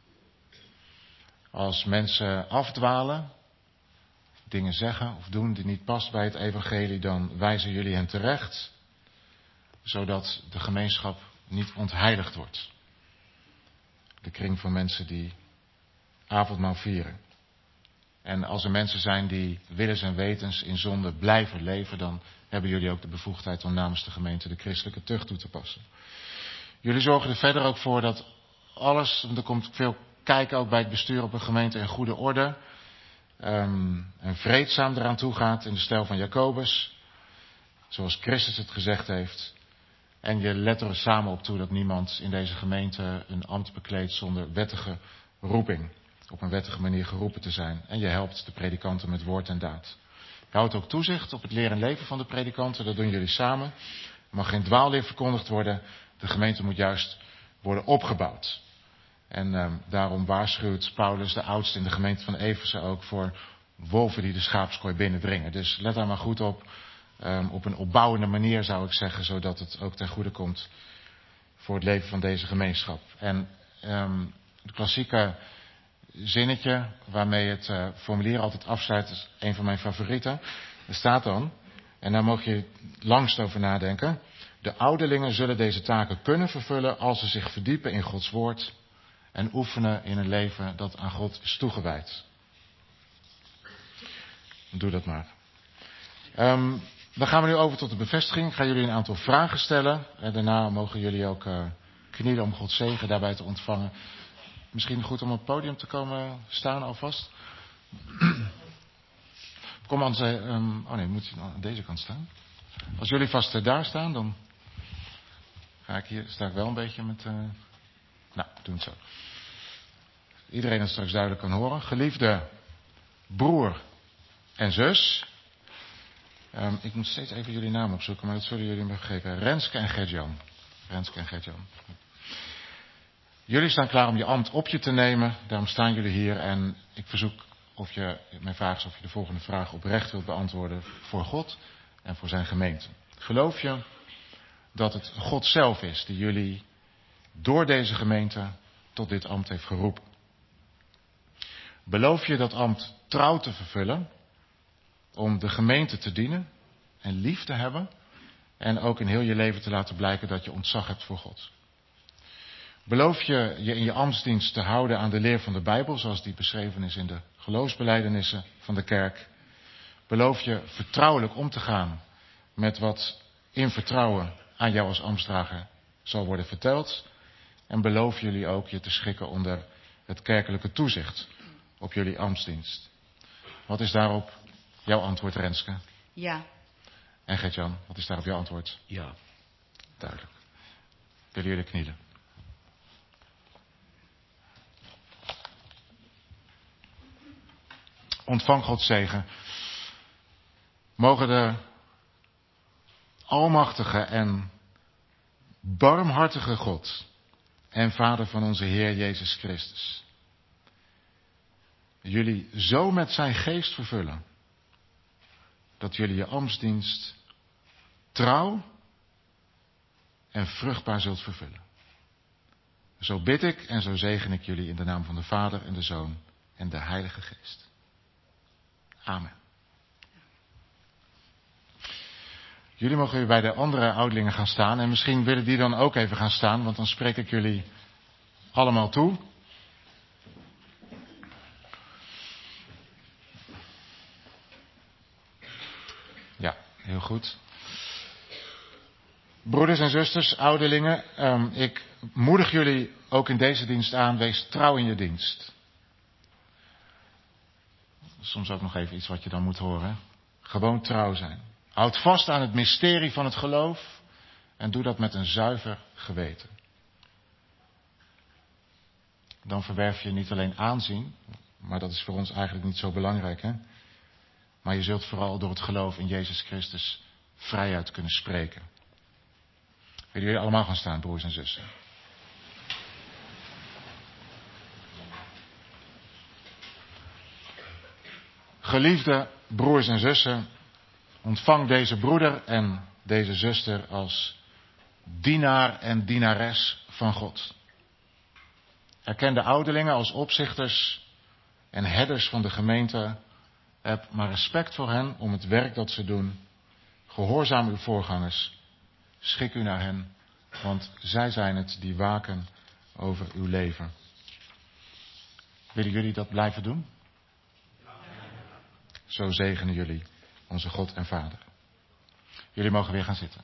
Als mensen afdwalen, dingen zeggen of doen die niet past bij het evangelie, dan wijzen jullie hen terecht, zodat de gemeenschap niet ontheiligd wordt. De kring van mensen die avondmaal vieren. En als er mensen zijn die willens en wetens in zonde blijven leven, dan hebben jullie ook de bevoegdheid om namens de gemeente de christelijke tucht toe te passen. Jullie zorgen er verder ook voor dat alles, want er komt veel kijken ook bij het bestuur op een gemeente, in goede orde um, en vreedzaam eraan toe gaat in de stijl van Jacobus, zoals Christus het gezegd heeft. En je let er samen op toe dat niemand in deze gemeente een ambt bekleedt zonder wettige roeping. Op een wettige manier geroepen te zijn. En je helpt de predikanten met woord en daad. Je houdt ook toezicht op het leren en leven van de predikanten. Dat doen jullie samen. Er mag geen dwaalleer verkondigd worden. De gemeente moet juist worden opgebouwd. En uh, daarom waarschuwt Paulus, de oudste in de gemeente van Efeze, ook voor wolven die de schaapskooi binnendringen. Dus let daar maar goed op. Um, op een opbouwende manier zou ik zeggen, zodat het ook ten goede komt voor het leven van deze gemeenschap. En um, het klassieke zinnetje waarmee het uh, formulier altijd afsluit is een van mijn favorieten. Er staat dan, en daar mag je langst over nadenken: de ouderlingen zullen deze taken kunnen vervullen als ze zich verdiepen in Gods woord en oefenen in een leven dat aan God is toegewijd. Doe dat maar. Um, Dan gaan we nu over tot de bevestiging. Ik ga jullie een aantal vragen stellen. En daarna mogen jullie ook uh, knielen om Gods zegen daarbij te ontvangen. Misschien goed om op het podium te komen staan alvast. Kom aan, um, oh nee, moet je aan deze kant staan. Als jullie vast uh, daar staan, dan ga ik hier, sta ik wel een beetje met... Uh, nou, doe het zo. Iedereen het straks duidelijk kan horen. Geliefde broer en zus... Um, ik moet steeds even jullie naam opzoeken, maar dat zullen jullie me begrijpen. Renske en Gert-Jan. Renske en Gert-Jan. Jullie staan klaar om je ambt op je te nemen. Daarom staan jullie hier. En ik verzoek of je, mijn vraag is of je de volgende vraag oprecht wilt beantwoorden voor God en voor zijn gemeente. Geloof je dat het God zelf is die jullie door deze gemeente tot dit ambt heeft geroepen? Beloof je dat ambt trouw te vervullen, om de gemeente te dienen en lief te hebben en ook in heel je leven te laten blijken dat je ontzag hebt voor God? Beloof je je in je ambtsdienst te houden aan de leer van de Bijbel, zoals die beschreven is in de geloofsbelijdenissen van de kerk? Beloof je vertrouwelijk om te gaan met wat in vertrouwen aan jou als ambtsdrager zal worden verteld? En beloof jullie ook je te schikken onder het kerkelijke toezicht op jullie ambtsdienst? Wat is daarop jouw antwoord, Renske?
Ja.
En Gert-Jan, wat is daarop jouw antwoord?
Ja.
Duidelijk. Willen jullie knielen? Ontvang Gods zegen. Mogen de almachtige en barmhartige God en Vader van onze Heer Jezus Christus jullie zo met zijn geest vervullen, dat jullie je ambtsdienst trouw en vruchtbaar zult vervullen. Zo bid ik en zo zegen ik jullie in de naam van de Vader en de Zoon en de Heilige Geest. Amen. Jullie mogen weer bij de andere ouderlingen gaan staan en misschien willen die dan ook even gaan staan, want dan spreek ik jullie allemaal toe. Ja, heel goed. Broeders en zusters, ouderlingen, um, ik moedig jullie ook in deze dienst aan, wees trouw in je dienst. Soms ook nog even iets wat je dan moet horen. Gewoon trouw zijn. Houd vast aan het mysterie van het geloof en doe dat met een zuiver geweten. Dan verwerf je niet alleen aanzien, maar dat is voor ons eigenlijk niet zo belangrijk, hè? Maar je zult vooral door het geloof in Jezus Christus vrijheid kunnen spreken. Willen jullie allemaal gaan staan, broers en zussen? Geliefde broers en zussen, ontvang deze broeder en deze zuster als dienaar en dienares van God. Erken de ouderlingen als opzichters en herders van de gemeente. Heb maar respect voor hen om het werk dat ze doen. Gehoorzaam uw voorgangers. Schik u naar hen, want zij zijn het die waken over uw leven. Willen jullie dat blijven doen? Zo zegenen jullie onze God en Vader. Jullie mogen weer gaan zitten.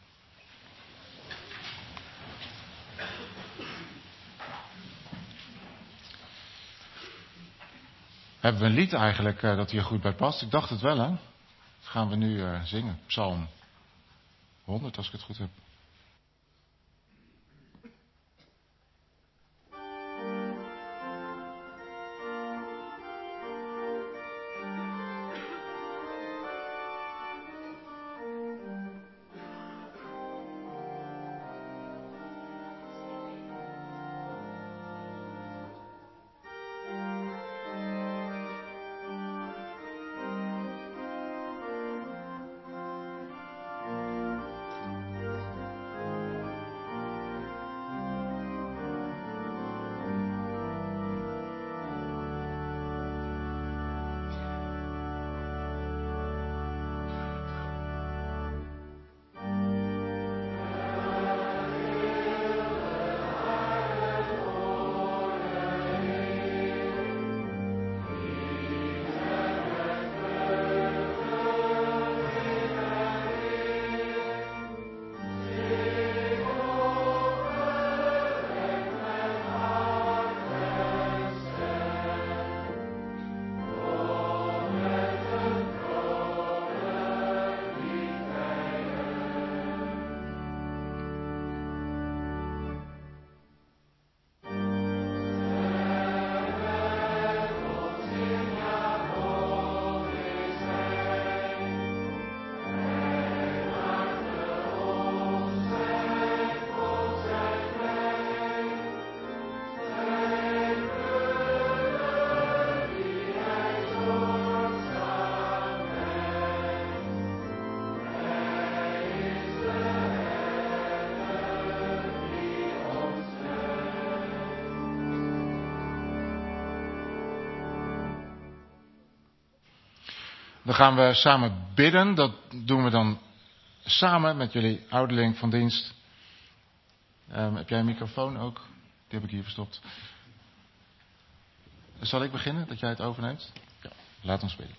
Hebben we een lied eigenlijk uh, dat hier goed bij past? Ik dacht het wel, hè? Dat gaan we nu uh, zingen. Psalm honderd, als ik het goed heb. Dan gaan we samen bidden. Dat doen we dan samen met jullie ouderling van dienst. Um, heb jij een microfoon ook? Die heb ik hier verstopt. Zal ik beginnen, dat jij het overneemt? Ja, laat ons bidden.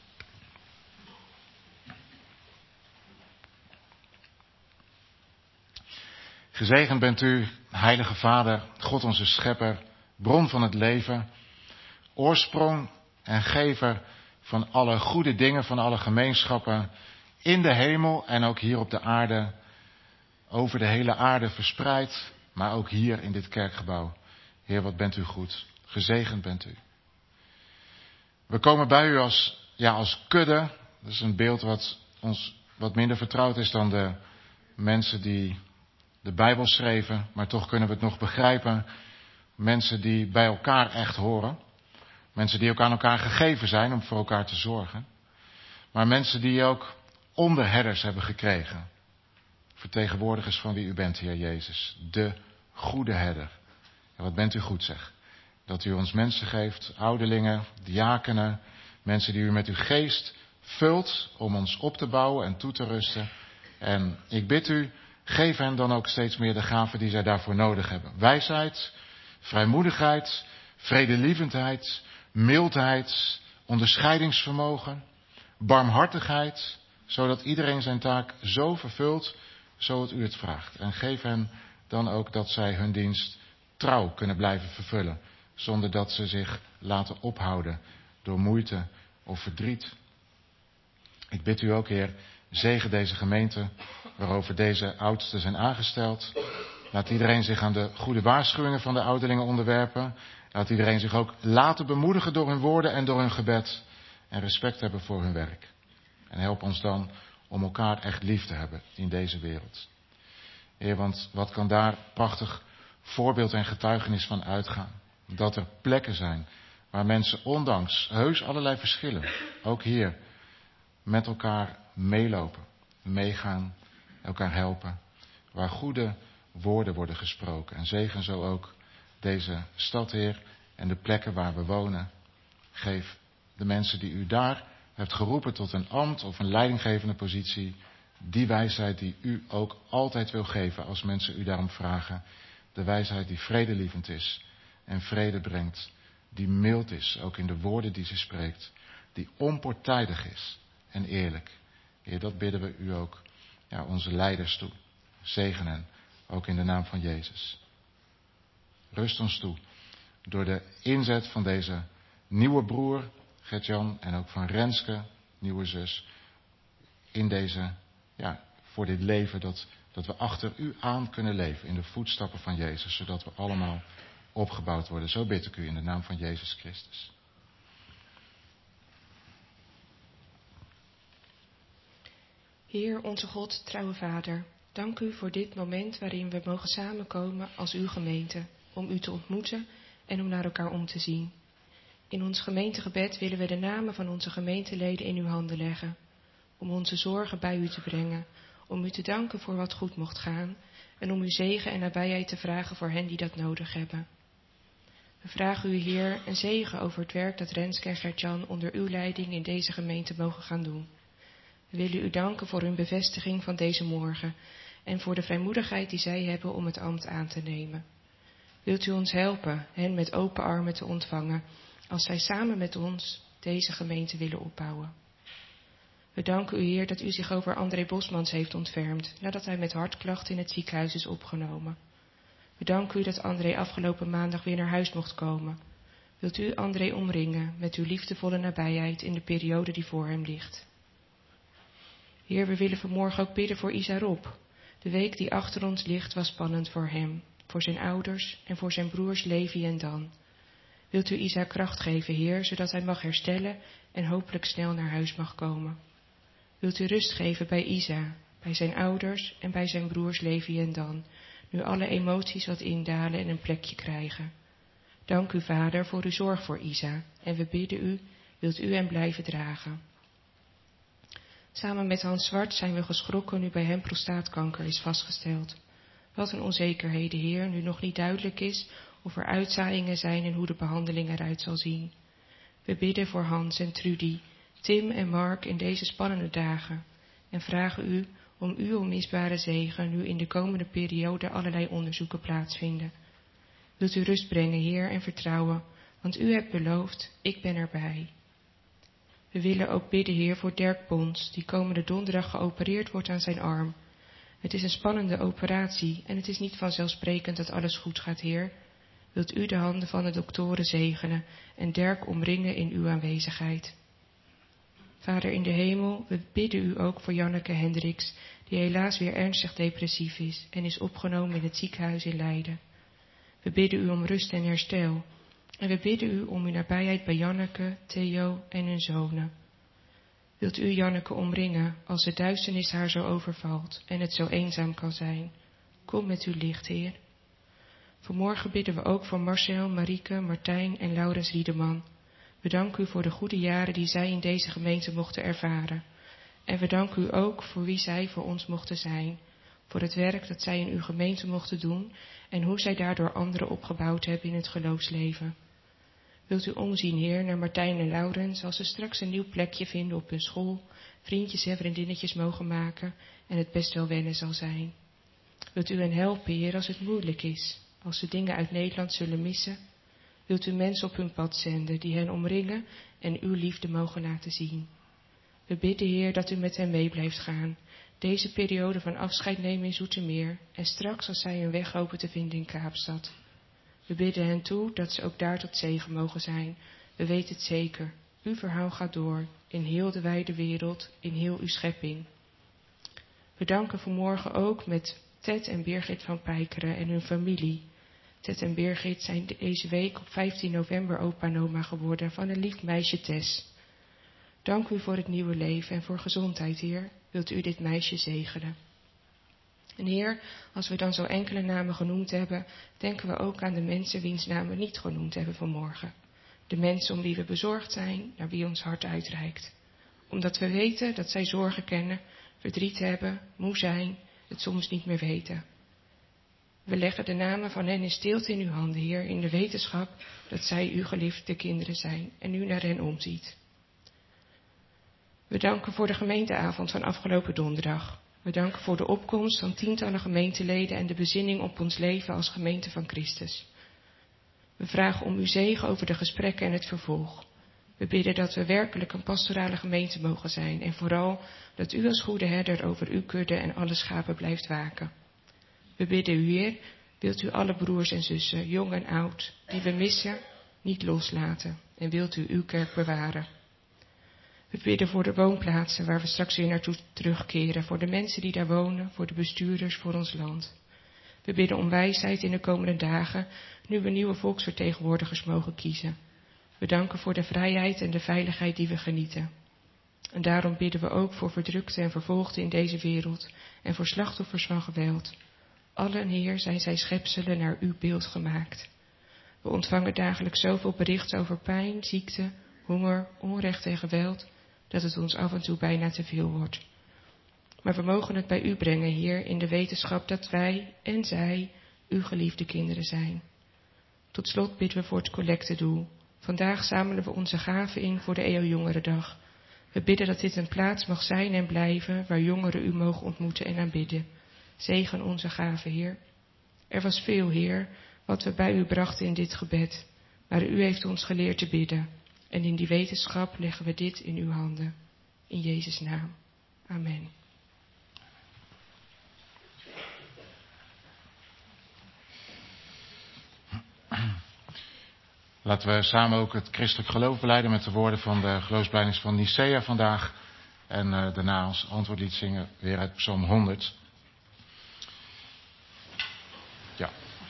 Gezegend bent u, heilige Vader, God onze schepper, bron van het leven, oorsprong en gever van alle goede dingen, van alle gemeenschappen, in de hemel en ook hier op de aarde, over de hele aarde verspreid, maar ook hier in dit kerkgebouw. Heer, wat bent u goed. Gezegend bent u. We komen bij u als ja, als kudde. Dat is een beeld wat ons wat minder vertrouwd is dan de mensen die de Bijbel schreven. Maar toch kunnen we het nog begrijpen. Mensen die bij elkaar echt horen. Mensen die ook aan elkaar gegeven zijn om voor elkaar te zorgen. Maar mensen die ook onderherders hebben gekregen. Vertegenwoordigers van wie u bent, Heer Jezus. De goede herder. En wat bent u goed, zeg. Dat u ons mensen geeft, ouderlingen, diakenen. Mensen die u met uw geest vult om ons op te bouwen en toe te rusten. En ik bid u, geef hen dan ook steeds meer de gaven die zij daarvoor nodig hebben. Wijsheid, vrijmoedigheid, vredelievendheid, mildheid, onderscheidingsvermogen, barmhartigheid, zodat iedereen zijn taak zo vervult zoals u het vraagt. En geef hen dan ook dat zij hun dienst trouw kunnen blijven vervullen, zonder dat ze zich laten ophouden door moeite of verdriet. Ik bid u ook, Heer, zegen deze gemeente waarover deze oudsten zijn aangesteld. Laat iedereen zich aan de goede waarschuwingen van de ouderlingen onderwerpen. Laat iedereen zich ook laten bemoedigen door hun woorden en door hun gebed. En respect hebben voor hun werk. En help ons dan om elkaar echt lief te hebben in deze wereld. Heer, want wat kan daar prachtig voorbeeld en getuigenis van uitgaan. Dat er plekken zijn waar mensen ondanks heus allerlei verschillen, ook hier, met elkaar meelopen, meegaan, elkaar helpen. Waar goede woorden worden gesproken. En zegen zo ook deze stad, Heer, en de plekken waar we wonen. Geef de mensen die u daar hebt geroepen tot een ambt of een leidinggevende positie, die wijsheid die u ook altijd wil geven als mensen u daarom vragen. De wijsheid die vredelievend is en vrede brengt. Die mild is, ook in de woorden die ze spreekt. Die onpartijdig is en eerlijk. Heer, dat bidden we u ook, ja, onze leiders toe. Zegen hen, ook in de naam van Jezus. Rust ons toe door de inzet van deze nieuwe broer, Gert-Jan, en ook van Renske, nieuwe zus, in deze, ja, voor dit leven dat, dat we achter u aan kunnen leven, in de voetstappen van Jezus, zodat we allemaal opgebouwd worden. Zo bid ik u in de naam van Jezus Christus.
Heer, onze God, trouwe Vader, dank u voor dit moment waarin we mogen samenkomen als uw gemeente, om u te ontmoeten en om naar elkaar om te zien. In ons gemeentegebed willen we de namen van onze gemeenteleden in uw handen leggen, om onze zorgen bij u te brengen, om u te danken voor wat goed mocht gaan en om uw zegen en nabijheid te vragen voor hen die dat nodig hebben. We vragen u, Heer, een zegen over het werk dat Renske en Gert-Jan onder uw leiding in deze gemeente mogen gaan doen. We willen u danken voor hun bevestiging van deze morgen en voor de vrijmoedigheid die zij hebben om het ambt aan te nemen. Wilt u ons helpen hen met open armen te ontvangen als zij samen met ons deze gemeente willen opbouwen. We danken u, Heer, dat u zich over André Bosmans heeft ontfermd nadat hij met hartklachten in het ziekenhuis is opgenomen. We danken u dat André afgelopen maandag weer naar huis mocht komen. Wilt u André omringen met uw liefdevolle nabijheid in de periode die voor hem ligt. Heer, we willen vanmorgen ook bidden voor Isa Rob. De week die achter ons ligt was spannend voor hem, voor zijn ouders en voor zijn broers Levi en Dan. Wilt u Isa kracht geven, Heer, zodat hij mag herstellen en hopelijk snel naar huis mag komen. Wilt u rust geven bij Isa, bij zijn ouders en bij zijn broers Levi en Dan, nu alle emoties wat indalen en een plekje krijgen. Dank u, Vader, voor uw zorg voor Isa en we bidden u, wilt u hem blijven dragen. Samen met Hans Zwart zijn we geschrokken nu bij hem prostaatkanker is vastgesteld. Wat een onzekerheden, Heer, nu nog niet duidelijk is of er uitzaaiingen zijn en hoe de behandeling eruit zal zien. We bidden voor Hans en Trudy, Tim en Mark in deze spannende dagen en vragen u om uw onmisbare zegen nu in de komende periode allerlei onderzoeken plaatsvinden. Wilt u rust brengen, Heer, en vertrouwen, want u hebt beloofd, ik ben erbij. We willen ook bidden, Heer, voor Dirk Pons, die komende donderdag geopereerd wordt aan zijn arm. Het is een spannende operatie en het is niet vanzelfsprekend dat alles goed gaat, Heer. Wilt u de handen van de doktoren zegenen en Dirk omringen in uw aanwezigheid. Vader in de hemel, we bidden u ook voor Janneke Hendricks, die helaas weer ernstig depressief is en is opgenomen in het ziekenhuis in Leiden. We bidden u om rust en herstel. En we bidden u om uw nabijheid bij Janneke, Theo en hun zonen. Wilt u Janneke omringen als de duisternis haar zo overvalt en het zo eenzaam kan zijn? Kom met uw licht, Heer. Vanmorgen bidden we ook voor Marcel, Marieke, Martijn en Laurens Riedeman. We danken u voor de goede jaren die zij in deze gemeente mochten ervaren. En we danken u ook voor wie zij voor ons mochten zijn. Voor het werk dat zij in uw gemeente mochten doen en hoe zij daardoor anderen opgebouwd hebben in het geloofsleven. Wilt u omzien, Heer, naar Martijn en Laurens als ze straks een nieuw plekje vinden op hun school, vriendjes en vriendinnetjes mogen maken en het best wel wennen zal zijn. Wilt u hen helpen, Heer, als het moeilijk is, als ze dingen uit Nederland zullen missen? Wilt u mensen op hun pad zenden die hen omringen en uw liefde mogen laten zien? We bidden, Heer, dat u met hen mee blijft gaan, deze periode van afscheid nemen in Zoetermeer en straks als zij hun weg hopen te vinden in Kaapstad. We bidden hen toe dat ze ook daar tot zegen mogen zijn. We weten het zeker, uw verhaal gaat door, in heel de wijde wereld, in heel uw schepping. We danken vanmorgen ook met Ted en Birgit van Pijkeren en hun familie. Ted en Birgit zijn deze week op vijftien november opa en oma geworden van een lief meisje Tess. Dank u voor het nieuwe leven en voor gezondheid, Heer. Wilt u dit meisje zegenen? En Heer, als we dan zo enkele namen genoemd hebben, denken we ook aan de mensen wiens namen we niet genoemd hebben vanmorgen. De mensen om wie we bezorgd zijn, naar wie ons hart uitreikt. Omdat we weten dat zij zorgen kennen, verdriet hebben, moe zijn, het soms niet meer weten. We leggen de namen van hen in stilte in uw handen, Heer, in de wetenschap dat zij uw geliefde kinderen zijn en u naar hen omziet. We danken voor de gemeenteavond van afgelopen donderdag. We danken voor de opkomst van tientallen gemeenteleden en de bezinning op ons leven als gemeente van Christus. We vragen om uw zegen over de gesprekken en het vervolg. We bidden dat we werkelijk een pastorale gemeente mogen zijn en vooral dat u als goede herder over uw kudde en alle schapen blijft waken. We bidden u, Heer, wilt u alle broers en zussen, jong en oud, die we missen, niet loslaten en wilt u uw kerk bewaren. We bidden voor de woonplaatsen waar we straks weer naartoe terugkeren, voor de mensen die daar wonen, voor de bestuurders, voor ons land. We bidden om wijsheid in de komende dagen, nu we nieuwe volksvertegenwoordigers mogen kiezen. We danken voor de vrijheid en de veiligheid die we genieten. En daarom bidden we ook voor verdrukten en vervolgden in deze wereld en voor slachtoffers van geweld. Allen, Heer, zijn zij schepselen naar uw beeld gemaakt. We ontvangen dagelijks zoveel berichten over pijn, ziekte, honger, onrecht en geweld, dat het ons af en toe bijna te veel wordt. Maar we mogen het bij u brengen, Heer, in de wetenschap dat wij en zij uw geliefde kinderen zijn. Tot slot bidden we voor het collectedoel. Vandaag zamelen we onze gaven in voor de E O Jongerendag. We bidden dat dit een plaats mag zijn en blijven waar jongeren u mogen ontmoeten en aanbidden. Zegen onze gaven, Heer. Er was veel, Heer, wat we bij u brachten in dit gebed, maar u heeft ons geleerd te bidden. En in die wetenschap leggen we dit in uw handen. In Jezus' naam. Amen.
Laten we samen ook het christelijk geloof belijden met de woorden van de geloofsbelijdenis van Nicea vandaag. En uh, daarna ons antwoordlied zingen weer uit Psalm honderd. Ja.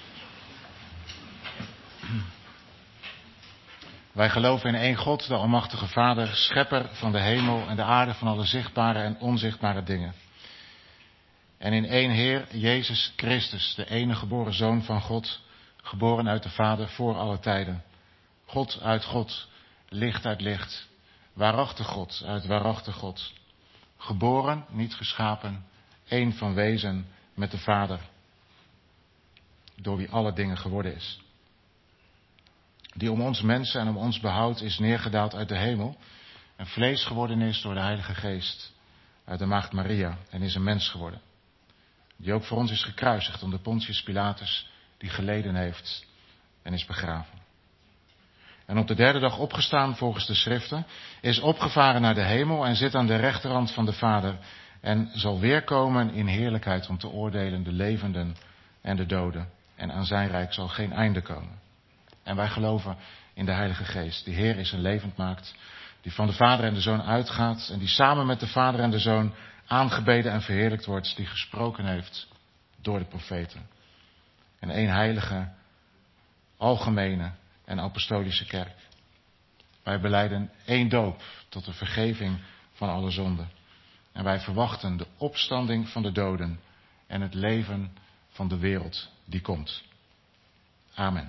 Wij geloven in één God, de almachtige Vader, schepper van de hemel en de aarde, van alle zichtbare en onzichtbare dingen. En in één Heer, Jezus Christus, de enige geboren Zoon van God, geboren uit de Vader voor alle tijden. God uit God, licht uit licht, waarachtig God uit waarachtig God. Geboren, niet geschapen, één van wezen met de Vader, door wie alle dingen geworden is. Die om ons mensen en om ons behoud is neergedaald uit de hemel en vlees geworden is door de Heilige Geest uit de maagd Maria en is een mens geworden. Die ook voor ons is gekruisigd onder Pontius Pilatus, die geleden heeft en is begraven. En op de derde dag opgestaan volgens de schriften, is opgevaren naar de hemel en zit aan de rechterhand van de Vader en zal weerkomen in heerlijkheid om te oordelen de levenden en de doden. En aan zijn rijk zal geen einde komen. En wij geloven in de Heilige Geest, die Heer is en levend maakt, die van de Vader en de Zoon uitgaat en die samen met de Vader en de Zoon aangebeden en verheerlijkt wordt, die gesproken heeft door de profeten. En één heilige, algemene en apostolische kerk. Wij belijden één doop tot de vergeving van alle zonden. En wij verwachten de opstanding van de doden en het leven van de wereld die komt. Amen.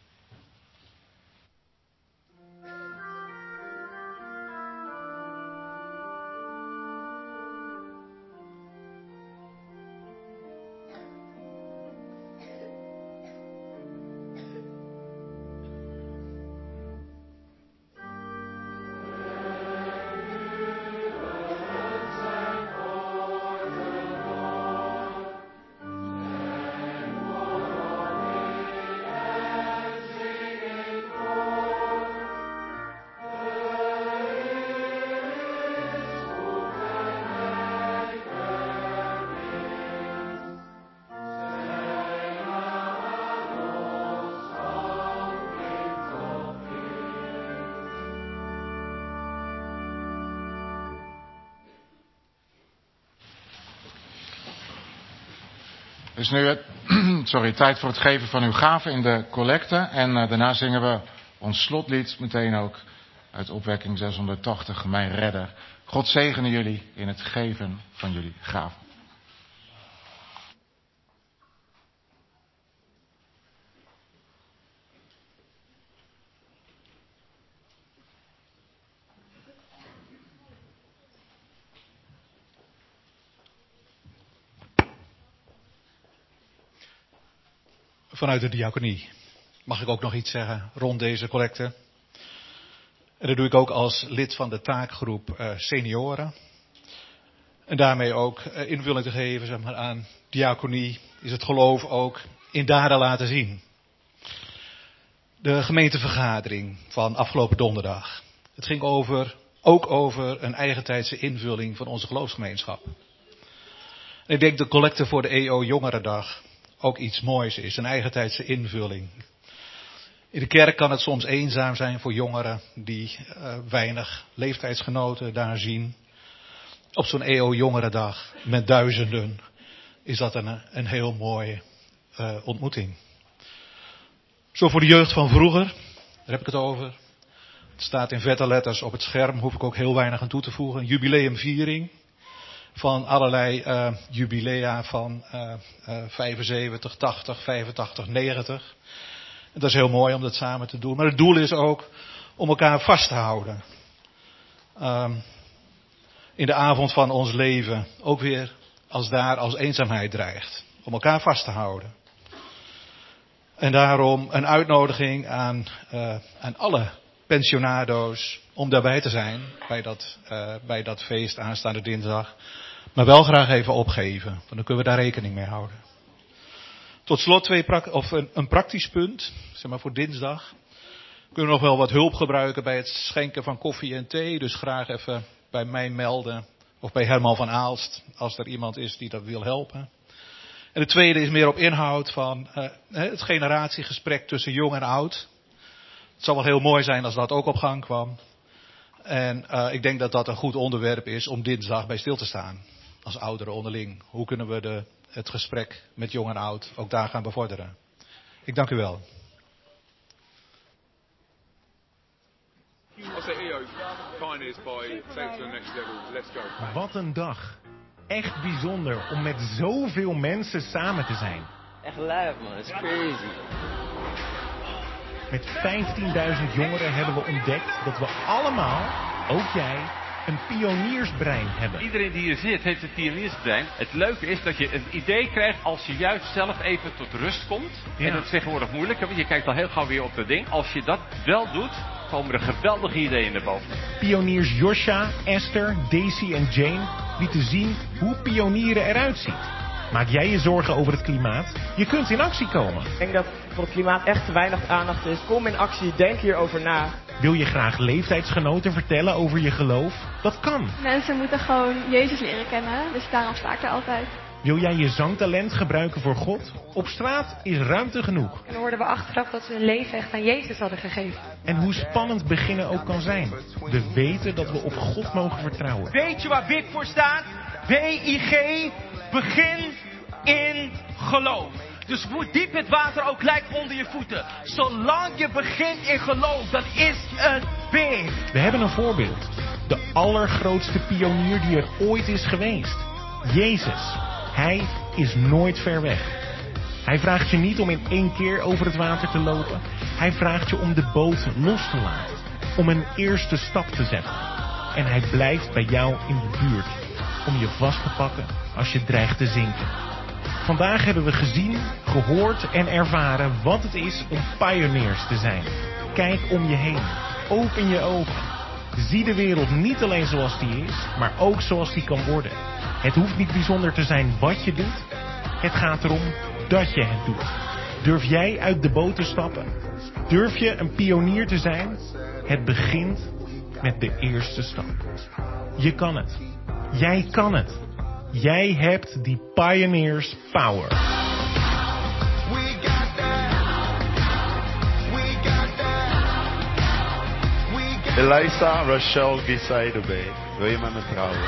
Het is nu het, sorry, tijd voor het geven van uw gaven in de collecte. En uh, daarna zingen we ons slotlied meteen ook uit opwekking zeshonderdtachtig, mijn redder. God zegene jullie in het geven van jullie gaven.
Vanuit de diaconie mag ik ook nog iets zeggen rond deze collecte. En dat doe ik ook als lid van de taakgroep uh, senioren. En daarmee ook uh, invulling te geven zeg maar, aan diaconie is het geloof ook in daden laten zien. De gemeentevergadering van afgelopen donderdag. Het ging over, ook over een eigentijdse invulling van onze geloofsgemeenschap. En ik denk de collecte voor de E O Jongerendag ook iets moois is, een eigentijdse invulling. In de kerk kan het soms eenzaam zijn voor jongeren die uh, weinig leeftijdsgenoten daar zien. Op zo'n E O Jongerendag met duizenden is dat een, een heel mooie uh, ontmoeting. Zo voor de jeugd van vroeger, daar heb ik het over. Het staat in vette letters op het scherm, hoef ik ook heel weinig aan toe te voegen. Een jubileumviering van allerlei uh, jubilea van uh, uh, vijfenzeventig, tachtig, vijfentachtig, negentig. En dat is heel mooi om dat samen te doen. Maar het doel is ook om elkaar vast te houden. Um, in de avond van ons leven. Ook weer als daar als eenzaamheid dreigt. Om elkaar vast te houden. En daarom een uitnodiging aan, uh, aan alle pensionado's om daarbij te zijn bij dat, uh, bij dat feest aanstaande dinsdag. Maar wel graag even opgeven, want dan kunnen we daar rekening mee houden. Tot slot twee pra- of een, een praktisch punt, zeg maar voor dinsdag. Kunnen we nog wel wat hulp gebruiken bij het schenken van koffie en thee. Dus graag even bij mij melden of bij Herman van Aalst als er iemand is die dat wil helpen. En de tweede is meer op inhoud van uh, het generatiegesprek tussen jong en oud. Het zou wel heel mooi zijn als dat ook op gang kwam. En uh, ik denk dat dat een goed onderwerp is om dinsdag bij stil te staan. Als ouderen onderling. Hoe kunnen we de, het gesprek met jong en oud ook daar gaan bevorderen. Ik dank u wel.
Wat een dag. Echt bijzonder om met zoveel mensen samen te zijn.
Echt lijp man, it's crazy.
Met vijftienduizend jongeren hebben we ontdekt dat we allemaal, ook jij, een pioniersbrein hebben.
Iedereen die hier zit heeft een pioniersbrein. Het leuke is dat je een idee krijgt als je juist zelf even tot rust komt. Ja. En dat is tegenwoordig moeilijk, want je kijkt al heel gauw weer op dat ding. Als je dat wel doet, komen er geweldige ideeën naar boven.
Pioniers Josja, Esther, Daisy en Jane lieten zien hoe pionieren eruit ziet. Maak jij je zorgen over het klimaat? Je kunt in actie komen.
Ik denk dat voor het klimaat echt te weinig aandacht is. Kom in actie, denk hierover na.
Wil je graag leeftijdsgenoten vertellen over je geloof? Dat kan.
Mensen moeten gewoon Jezus leren kennen, dus daarom sta ik er altijd.
Wil jij je zangtalent gebruiken voor God? Op straat is ruimte genoeg.
En dan hoorden we achteraf dat ze hun leven echt aan Jezus hadden gegeven.
En hoe spannend beginnen ook kan zijn. We weten dat we op God mogen vertrouwen.
Weet je waar B I G voor staat? W I G, begin in geloof. Dus hoe diep het water ook lijkt onder je voeten. Zolang je begint in geloof, dan is het big.
We hebben een voorbeeld. De allergrootste pionier die er ooit is geweest. Jezus. Hij is nooit ver weg. Hij vraagt je niet om in één keer over het water te lopen. Hij vraagt je om de boot los te laten. Om een eerste stap te zetten. En hij blijft bij jou in de buurt. Om je vast te pakken als je dreigt te zinken. Vandaag hebben we gezien, gehoord en ervaren wat het is om pioneers te zijn. Kijk om je heen. Open je ogen. Zie de wereld niet alleen zoals die is, maar ook zoals die kan worden. Het hoeft niet bijzonder te zijn wat je doet. Het gaat erom dat je het doet. Durf jij uit de boot te stappen? Durf je een pionier te zijn? Het begint met de eerste stap. Je kan het. Jij kan het. Jij hebt die pioneers power.
Elisa Rachel Gisaidobe. Wil je met me trouwen?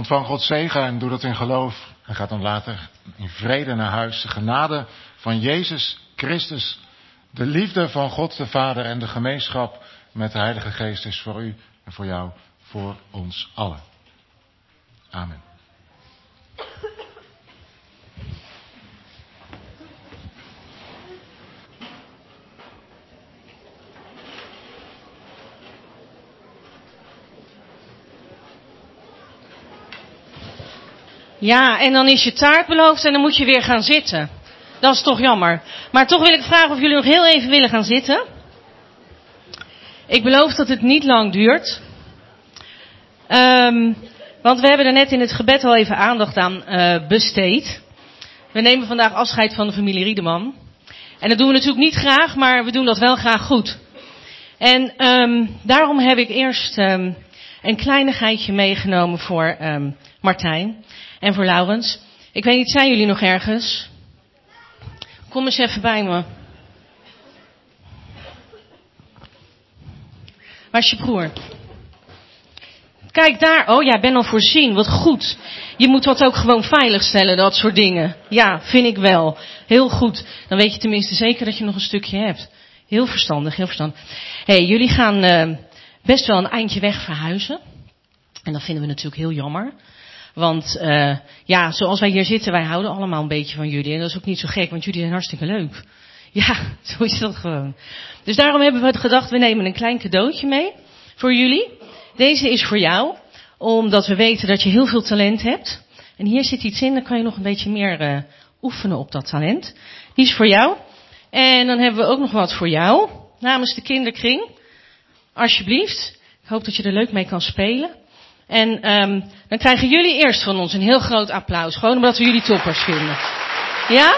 Ontvang Gods zegen en doe dat in geloof. En gaat dan later in vrede naar huis. De genade van Jezus Christus, de liefde van God de Vader en de gemeenschap met de Heilige Geest is voor u en voor jou, voor ons allen. Amen.
Ja, en dan is je taart beloofd en dan moet je weer gaan zitten. Dat is toch jammer. Maar toch wil ik vragen of jullie nog heel even willen gaan zitten. Ik beloof dat het niet lang duurt. Um, want we hebben er net in het gebed al even aandacht aan uh, besteed. We nemen vandaag afscheid van de familie Riedeman. En dat doen we natuurlijk niet graag, maar we doen dat wel graag goed. En um, daarom heb ik eerst um, een kleinigheidje meegenomen voor um, Martijn en voor Laurens. Ik weet niet, zijn jullie nog ergens? Kom eens even bij me. Waar is je broer? Kijk daar. Oh ja, ben al voorzien. Wat goed. Je moet dat ook gewoon veilig stellen, dat soort dingen. Ja, vind ik wel. Heel goed. Dan weet je tenminste zeker dat je nog een stukje hebt. Heel verstandig, heel verstandig. Hé, hey, jullie gaan uh, best wel een eindje weg verhuizen. En dat vinden we natuurlijk heel jammer. Want uh, ja, zoals wij hier zitten, wij houden allemaal een beetje van jullie. En dat is ook niet zo gek, want jullie zijn hartstikke leuk. Ja, zo is dat gewoon. Dus daarom hebben we gedacht, we nemen een klein cadeautje mee voor jullie. Deze is voor jou, omdat we weten dat je heel veel talent hebt. En hier zit iets in, dan kan je nog een beetje meer uh, oefenen op dat talent. Die is voor jou. En dan hebben we ook nog wat voor jou, namens de kinderkring. Alsjeblieft. Ik hoop dat je er leuk mee kan spelen. En um, dan krijgen jullie eerst van ons een heel groot applaus. Gewoon omdat we jullie toppers vinden. Ja?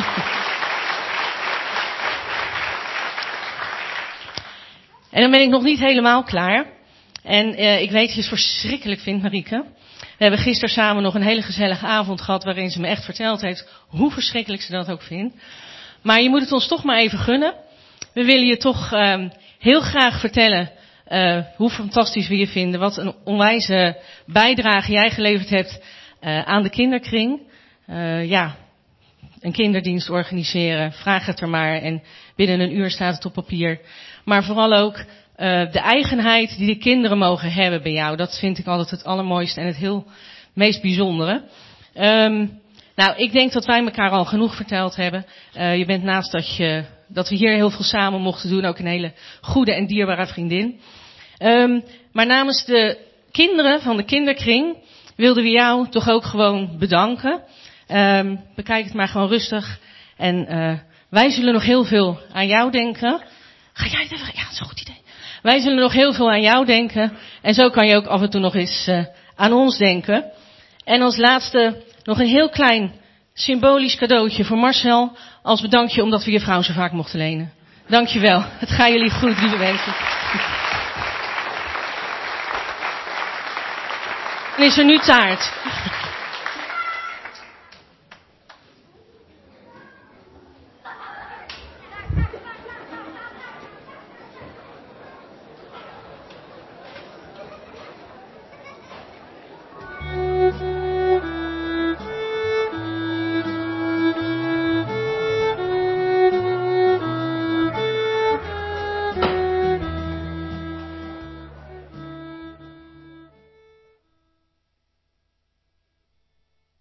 En dan ben ik nog niet helemaal klaar. En uh, ik weet dat je het verschrikkelijk vindt, Marieke. We hebben gisteren samen nog een hele gezellige avond gehad, waarin ze me echt verteld heeft hoe verschrikkelijk ze dat ook vindt. Maar je moet het ons toch maar even gunnen. We willen je toch uh, heel graag vertellen uh, hoe fantastisch we je vinden. Wat een onwijze bijdrage jij geleverd hebt uh, aan de kinderkring. Uh, ja, een kinderdienst organiseren. Vraag het er maar en binnen een uur staat het op papier. Maar vooral ook uh, de eigenheid die de kinderen mogen hebben bij jou. Dat vind ik altijd het allermooiste en het heel meest bijzondere. Um, nou, ik denk dat wij elkaar al genoeg verteld hebben. Uh, je bent naast dat, je, dat we hier heel veel samen mochten doen ook een hele goede en dierbare vriendin. Um, maar namens de kinderen van de kinderkring wilden we jou toch ook gewoon bedanken. Um, bekijk het maar gewoon rustig. En uh, wij zullen nog heel veel aan jou denken. Ga jij het even? Ja, dat is een goed idee. Wij zullen nog heel veel aan jou denken. En zo kan je ook af en toe nog eens uh, aan ons denken. En als laatste nog een heel klein symbolisch cadeautje voor Marcel. Als bedankje omdat we je vrouw zo vaak mochten lenen. Dankjewel. Het gaat jullie goed, lieve mensen. En is er nu taart?